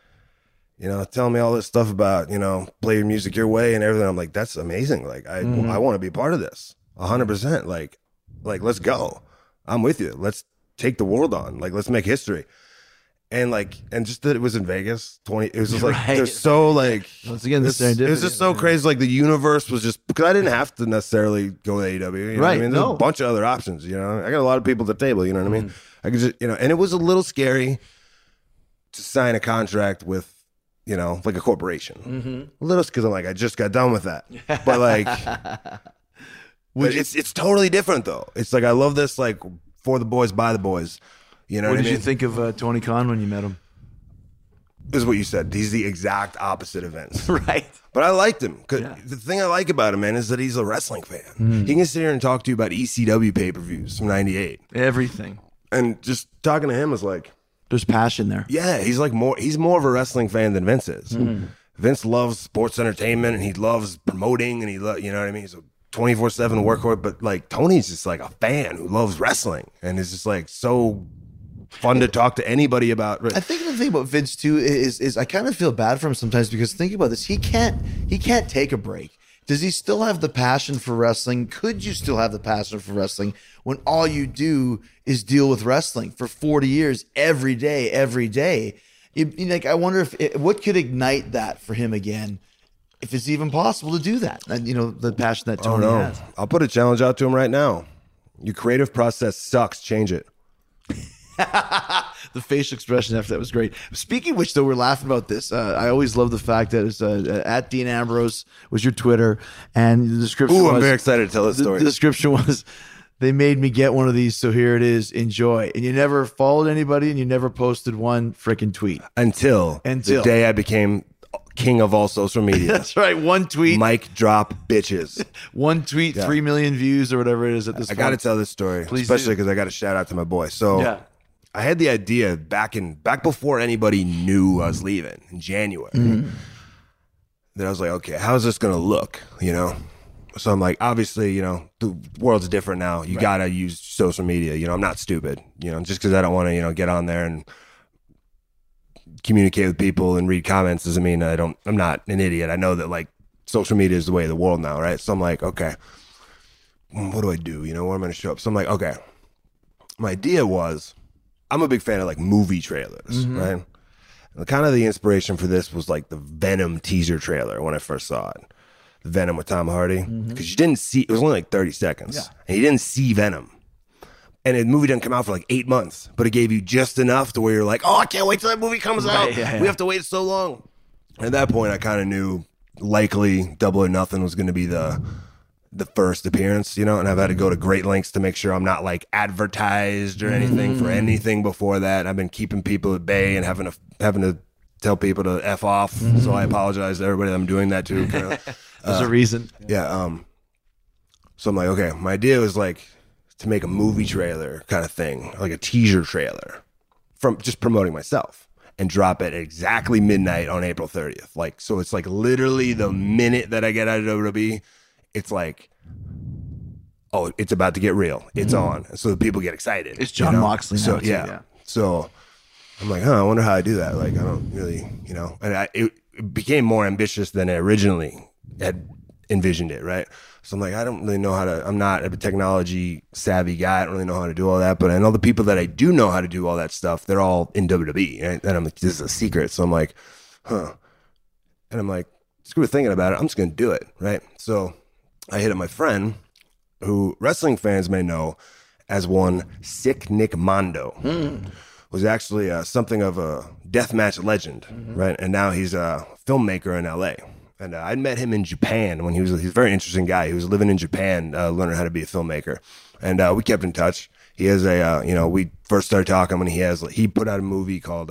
you know, telling me all this stuff about, you know, play your music your way and everything. I'm like, that's amazing. Like, I want to be part of this 100%. Like, let's go. I'm with you. Let's take the world on. Like, let's make history. And like, and just that it was in Vegas, it was just like, Right. they're so like, Once again, this it was just so crazy. Like the universe was just, because I didn't have to necessarily go to AEW. You know what I Right, mean? There's no. a bunch of other options, you know? I got a lot of people at the table, you know what I mean? I could just, you know, and it was a little scary to sign a contract with, you know, like a corporation. A little, because I'm like, I just got done with that. But like, it's totally different though. It's like, I love this, like, for the boys, by the boys. You know What what I did mean? you think of Tony Khan when you met him? This is what you said. He's the exact opposite of Vince. Right. But I liked him. Cause Yeah. the thing I like about him, man, is that he's a wrestling fan. He can sit here and talk to you about ECW pay-per-views from 98. Everything. And just talking to him is like, There's passion there. yeah, he's more of a wrestling fan than Vince is. Vince loves sports entertainment and he loves promoting and you know what I mean? He's a 24/7 workhorse, but like Tony's just like a fan who loves wrestling and is just like so fun to talk to anybody about. I think the thing about Vince too is I kind of feel bad for him sometimes because think about this. He can't take a break. Does he still have the passion for wrestling? Could you still have the passion for wrestling when all you do is deal with wrestling for 40 years every day? Like, I wonder if what could ignite that for him again. if it's even possible to do that. And, you know, the passion that Oh Tony no, has. I'll put a challenge out to him right now. Your creative process sucks. Change it. The facial expression after that was great. Speaking of which, though, we're laughing about this. I always love the fact that it's at Dean Ambrose was your Twitter, and the description Ooh, was, I'm very excited to tell this story. The description was, they made me get one of these, so here it is. Enjoy. And you never followed anybody, and you never posted one freaking tweet. Until the day I became king of all social media. That's right. One tweet. Mic drop bitches. One tweet, 3 million views or whatever it is at this I point. got to tell this story, Please especially do. because I got to shout out to my boy. So Yeah. I had the idea back before anybody knew I was leaving in January. That I was like, okay, how's this gonna look? You know. So I'm like, obviously, you know, the world's different now. You gotta use social media. You know, I'm not stupid. You know, just because I don't want to, you know, get on there and communicate with people and read comments doesn't mean I'm not an idiot. I know that like social media is the way of the world now, right? So I'm like, okay, what do I do? You know, where am I gonna show up? So I'm like, okay. My idea was, I'm a big fan of like movie trailers, right? And kind of the inspiration for this was like the Venom teaser trailer when I first saw it. Venom with Tom Hardy. Because you didn't see, it was only like 30 seconds. And you didn't see Venom. And the movie didn't come out for like 8 months, but it gave you just enough to where you're like, oh, I can't wait till that movie comes out. We have to wait so long. At that point, I kind of knew likely Double or Nothing was going to be the first appearance, you know, and I've had to go to great lengths to make sure I'm not like advertised or anything for anything before that. I've been keeping people at bay and having to tell people to F off. So I apologize to everybody that I'm doing that to. There's a reason. Yeah. So I'm like, okay, my idea was like to make a movie trailer kind of thing, like a teaser trailer from just promoting myself and drop it at exactly midnight on April 30th. Like, so it's like literally the minute that I get out of WWE, it's like, oh, it's about to get real. It's on. So people get excited. It's John Moxley now, So, too, yeah. So I'm like, I wonder how I do that. Like, I don't really, you know, and it became more ambitious than I originally had envisioned it, right? So I'm like, I don't really know how to, I'm not a technology savvy guy. I don't really know how to do all that, but I know the people that I do know how to do all that stuff, they're all in WWE, right? And I'm like, this is a secret. So I'm like, And I'm like, screw thinking about it. I'm just going to do it, right? So I hit up my friend, who wrestling fans may know as one Sick Nick Mondo, was actually something of a deathmatch legend, right? And now he's a filmmaker in LA. And I'd met him in Japan when he's a very interesting guy. He was living in Japan, learning how to be a filmmaker. And we kept in touch. He has we first started talking when he put out a movie called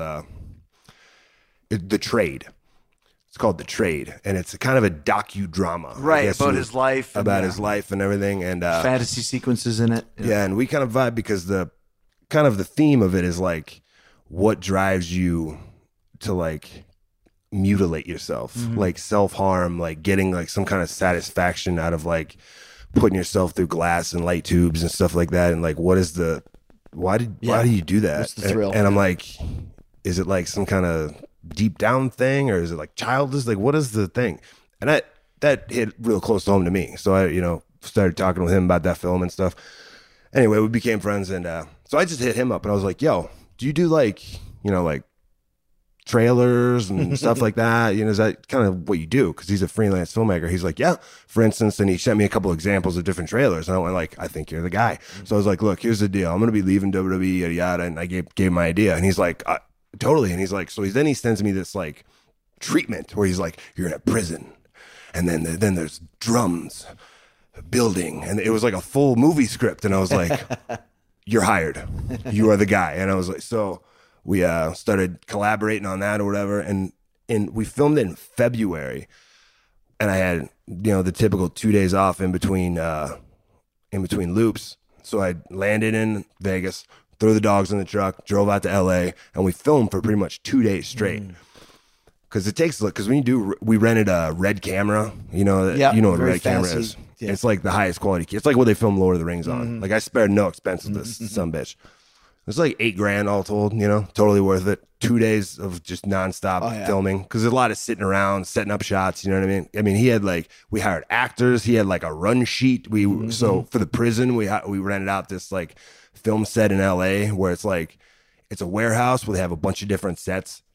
The Trade. It's called The Trade, and it's kind of a docudrama, Right, I guess, about his life. about his life and everything, and fantasy sequences in it. yeah, and we kind of vibe because the theme of it is like what drives you to like mutilate yourself, like self-harm, like getting like some kind of satisfaction out of like putting yourself through glass and light tubes and stuff like that, and like what is the why do you do that? What's the thrill? And I'm like, is it like some kind of deep down thing, or is it like childish? Like, what is the thing? And that hit real close to home to me. So I, started talking with him about that film and stuff. Anyway, we became friends, and so I just hit him up and I was like, yo, do you do like trailers and stuff like that? Is that kind of what you do? Because he's a freelance filmmaker. He's like, yeah, for instance, and he sent me a couple examples of different trailers, and I went like, I think you're the guy. So I was like, look, here's the deal. I'm going to be leaving WWE, yada, yada. And I gave my idea, and he's like, totally. And he's like, so then he sends me this like treatment where he's like, you're in a prison, and then there's drums building, and it was like a full movie script. And I was like, you're hired. You are the guy. And I was like, so we started collaborating on that or whatever, and we filmed it in February, and I had the typical 2 days off in between loops. So I landed in Vegas, threw the dogs in the truck, drove out to LA, and we filmed for pretty much 2 days straight. Because we rented a Red camera, what a Red camera is. Yeah. It's like the highest quality. It's like what they film Lord of the Rings on. Like I spared no expense with this sumbitch. It's like $8,000 all told, totally worth it. 2 days of just nonstop filming. Because there's a lot of sitting around, setting up shots, you know what I mean? I mean, he had we hired actors. He had like a run sheet. So for the prison, we rented out this like film set in LA where it's like, it's a warehouse where they have a bunch of different sets.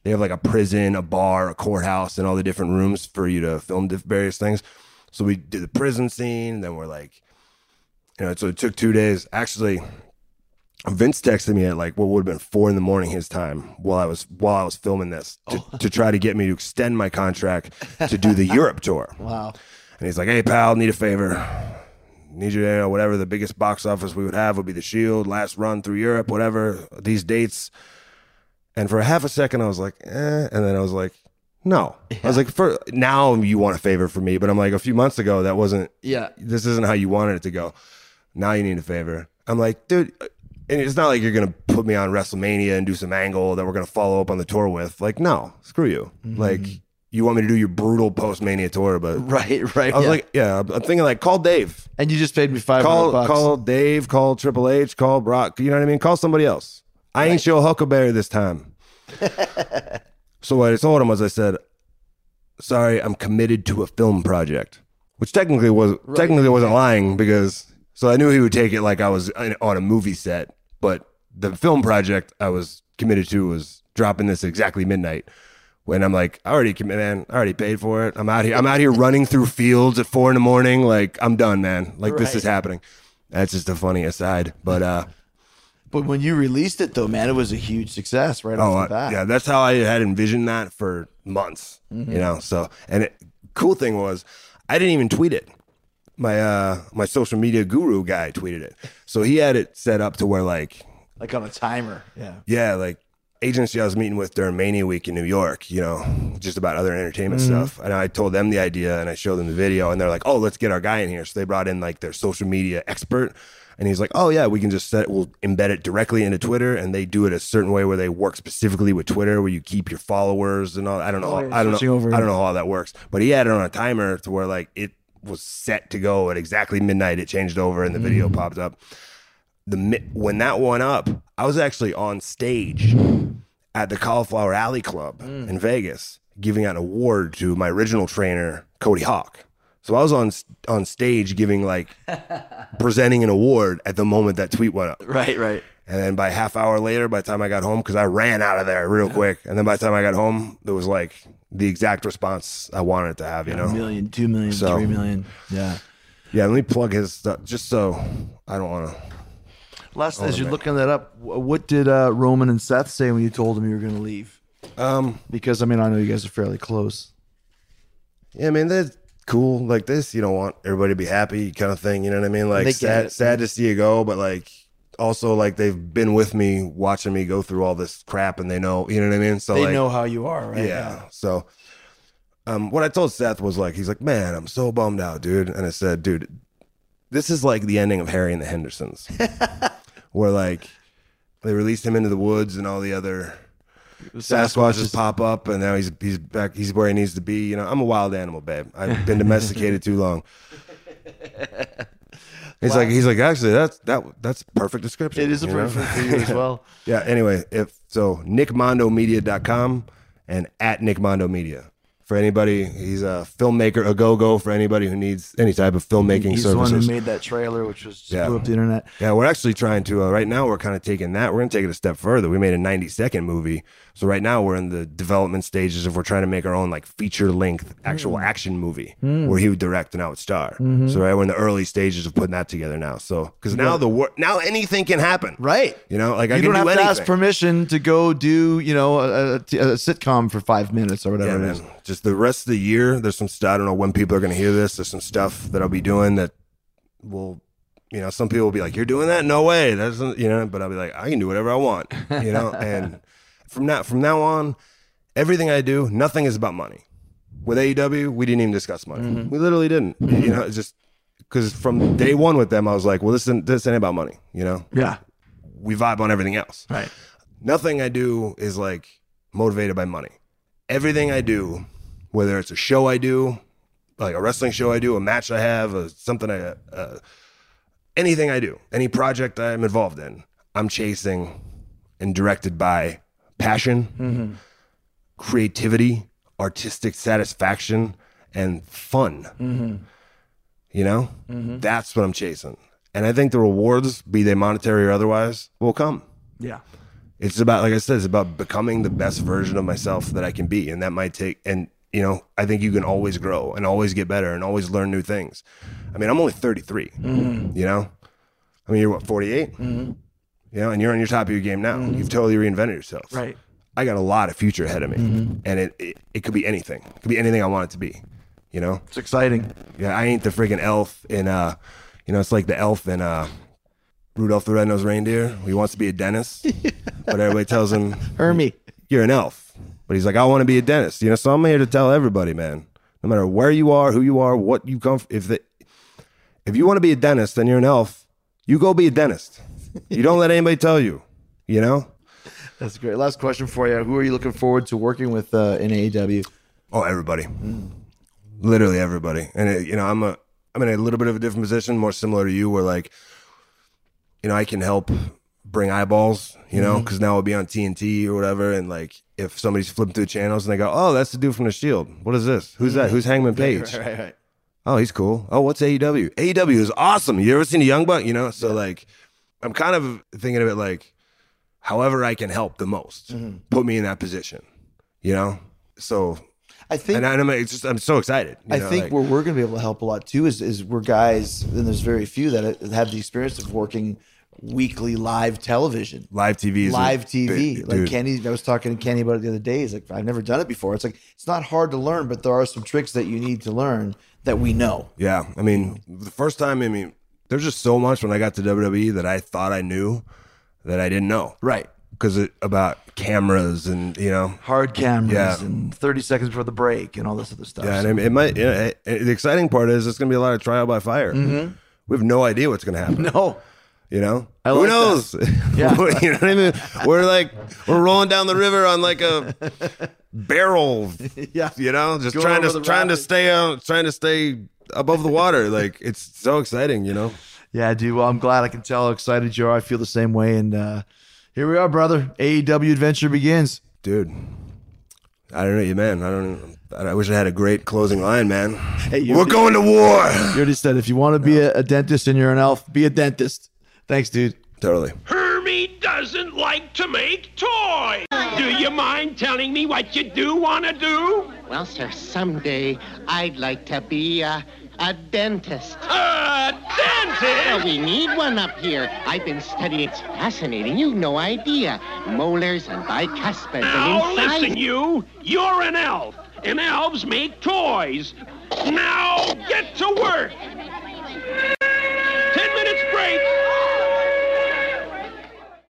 They have like a prison, a bar, a courthouse, and all the different rooms for you to film various things. So we did the prison scene. Then we're like, so it took 2 days. Actually, Vince texted me at like what would have been 4 a.m. his time while I was filming this to try to get me to extend my contract to do the Europe tour. Wow. And he's like, "Hey pal, need a favor. Need you to, whatever the biggest box office we would have would be the Shield, last run through Europe, whatever, these dates." And for a half a second, I was like, and then I was like, no. Yeah. I was like, for now you want a favor from me, but I'm like, a few months ago, that wasn't, this isn't how you wanted it to go. Now you need a favor. I'm like, dude, and it's not like you're going to put me on WrestleMania and do some angle that we're going to follow up on the tour with. Like, no, screw you. Mm-hmm. Like, you want me to do your brutal post-Mania tour, but... Right. I was like, I'm thinking like, call Dave. And you just paid me $500. Call Dave, call Triple H, call Brock, you know what I mean? Call somebody else. I ain't your Huckleberry this time. So what I told him was, I said, sorry, I'm committed to a film project, which technically wasn't lying, because so I knew he would take it like I was on a movie set, but the film project I was committed to was dropping this exactly midnight. When I'm like, I already paid for it. I'm out here running through fields at 4 a.m. Like, I'm done, man. Like, this is happening. That's just a funny aside, but when you released it, though, man, it was a huge success right off the bat. Yeah, that's how I had envisioned that for months, So, and cool thing was, I didn't even tweet it. My social media guru guy tweeted it. So he had it set up to where like on a timer. Yeah, like agency I was meeting with during Mania Week in New York, just about other entertainment stuff. And I told them the idea and I showed them the video and they're like, oh, let's get our guy in here. So they brought in like their social media expert. And he's like, oh yeah, we can just we'll embed it directly into Twitter, and they do it a certain way where they work specifically with Twitter, where you keep your followers and all. I don't know how all that works, but he had it on a timer to where like it was set to go at exactly midnight. It changed over, and the video popped up. When that went up, I was actually on stage at the Cauliflower Alley Club in Vegas, giving out an award to my original trainer, Cody Hawk. So I was on stage giving presenting an award at the moment that tweet went up. Right. And then by half hour later, by the time I got home, because I ran out of there real quick, and then by the time I got home, there was like the exact response I wanted it to have, you know? 1 million, 2 million, 3 million. Yeah. Yeah, let me plug his stuff just so I don't want to. Last, as you're looking that up, what did Roman and Seth say when you told them you were going to leave? Because, I know you guys are fairly close. Yeah, they're cool. Like this, you don't want everybody to be happy kind of thing, you know what I mean? Like, sad to see you go, but like, also like they've been with me watching me go through all this crap, and they know, you know what I mean? So they know how you are, right? Yeah. So what I told Seth was like, he's like, man, I'm so bummed out, dude. And I said, dude, this is like the ending of Harry and the Hendersons, where like they released him into the woods and all the other Sasquatches pop up, and now he's back. He's where he needs to be. You know, I'm a wild animal, babe. I've been domesticated too long. He's like, actually, that's perfect description. It is a perfect for you as well. Yeah. Anyway, nickmondomedia.com and at nickmondomedia. For anybody, he's a filmmaker, a go-go for anybody who needs any type of filmmaking services. He's the one who made that trailer, which was blew up the internet. Yeah, we're actually trying to, right now we're kind of taking that. We're going to take it a step further. We made a 90-second movie. So right now we're in the development stages of we're trying to make our own like feature-length actual action movie where he would direct and I would star. So right, we're in the early stages of putting that together now. So, because now now anything can happen. Right. You know, like you I can don't have do to anything. ask permission to go do, you know, a sitcom for 5 minutes or whatever it is. Just the rest of the year, there's some stuff. I don't know when people are going to hear this. There's some stuff that I'll be doing that will, you know, some people will be like, "You're doing that? No way!" That's, you know, but I'll be like, I can do whatever I want, you know. And from now on, everything I do, nothing is about money. With AEW, we didn't even discuss money. We literally didn't. You know, it's just because from day one with them, I was like, well, this ain't about money. You know. Yeah. We vibe on everything else. Right. Nothing I do is like motivated by money. Everything I do, whether it's a show I do, like a wrestling show I do, a match I have, anything I do, any project I'm involved in, I'm chasing and directed by passion, creativity, artistic satisfaction, and fun. You know, that's what I'm chasing. And I think the rewards, be they monetary or otherwise, will come. Yeah. It's about, like I said, it's about becoming the best version of myself that I can be. And that might take, and you know, I think you can always grow and always get better and always learn new things. I mean, I'm only 33, you know? I mean, you're what, 48? You know, and you're on your top of your game now. You've totally reinvented yourself. Right. I got a lot of future ahead of me. And it could be anything. It could be anything I want it to be, you know? It's exciting. Yeah, I ain't the freaking elf in, you know, it's like the elf in Rudolph the Red-Nosed Reindeer. He wants to be a dentist, but everybody tells him, Hermie. you're an elf. But he's like, I want to be a dentist, you know? So I'm here to tell everybody, man, no matter where you are, who you are, what you come from, if you want to be a dentist and you're an elf, you go be a dentist. You don't let anybody tell you, you know? That's great. Last question for you. Who are you looking forward to working with in AEW? Oh, everybody. Literally everybody. And, you know, I'm in a little bit of a different position, more similar to you, where, like, you know, I can help bring eyeballs, you know, because now I'll be on TNT or whatever. And, like, if somebody's flipping through channels and they go, oh, that's the dude from The Shield. What is this? Who's that? Who's Hangman Page? Right. Oh, he's cool. Oh, what's AEW? AEW is awesome. You ever seen a Young Buck? You know, so like, I'm kind of thinking of it like, however I can help the most, put me in that position, you know? So I think, and I'm so excited. I think where we're going to be able to help a lot too is we're guys, and there's very few that have the experience of working weekly live television. Live TV. Like Kenny, I was talking to Kenny about it the other day. He's like, I've never done it before. It's like, it's not hard to learn, but there are some tricks that you need to learn that we know. Yeah. I mean, the first time, there's just so much when I got to WWE that I thought I knew that I didn't know. Right. Because about cameras and, you know. Hard cameras and 30 seconds before the break and all this other stuff. Yeah, and it might, you know, the exciting part is it's going to be a lot of trial by fire. We have no idea what's going to happen. No. You know? Who like knows? Yeah. You know what I mean? We're rolling down the river on like a barrel. Yeah. You know, just trying to stay above the water. Like, it's so exciting, you know? Yeah, dude. Well, I'm glad. I can tell how excited you are. I feel the same way. And here we are, brother. AEW adventure begins. Dude, I don't know you, man. I wish I had a great closing line, man. Hey, we're going to war. You already said if you want to be a dentist and you're an elf, be a dentist. Thanks, dude. Totally. Hermie doesn't like to make toys. Do you mind telling me what you do want to do? Well, sir, someday I'd like to be a dentist. A dentist? Well, we need one up here. I've been studying. It's fascinating. You've no idea. Molars and bicuspids Now, and inside. listen, you're an elf, and elves make toys. Now, get to work.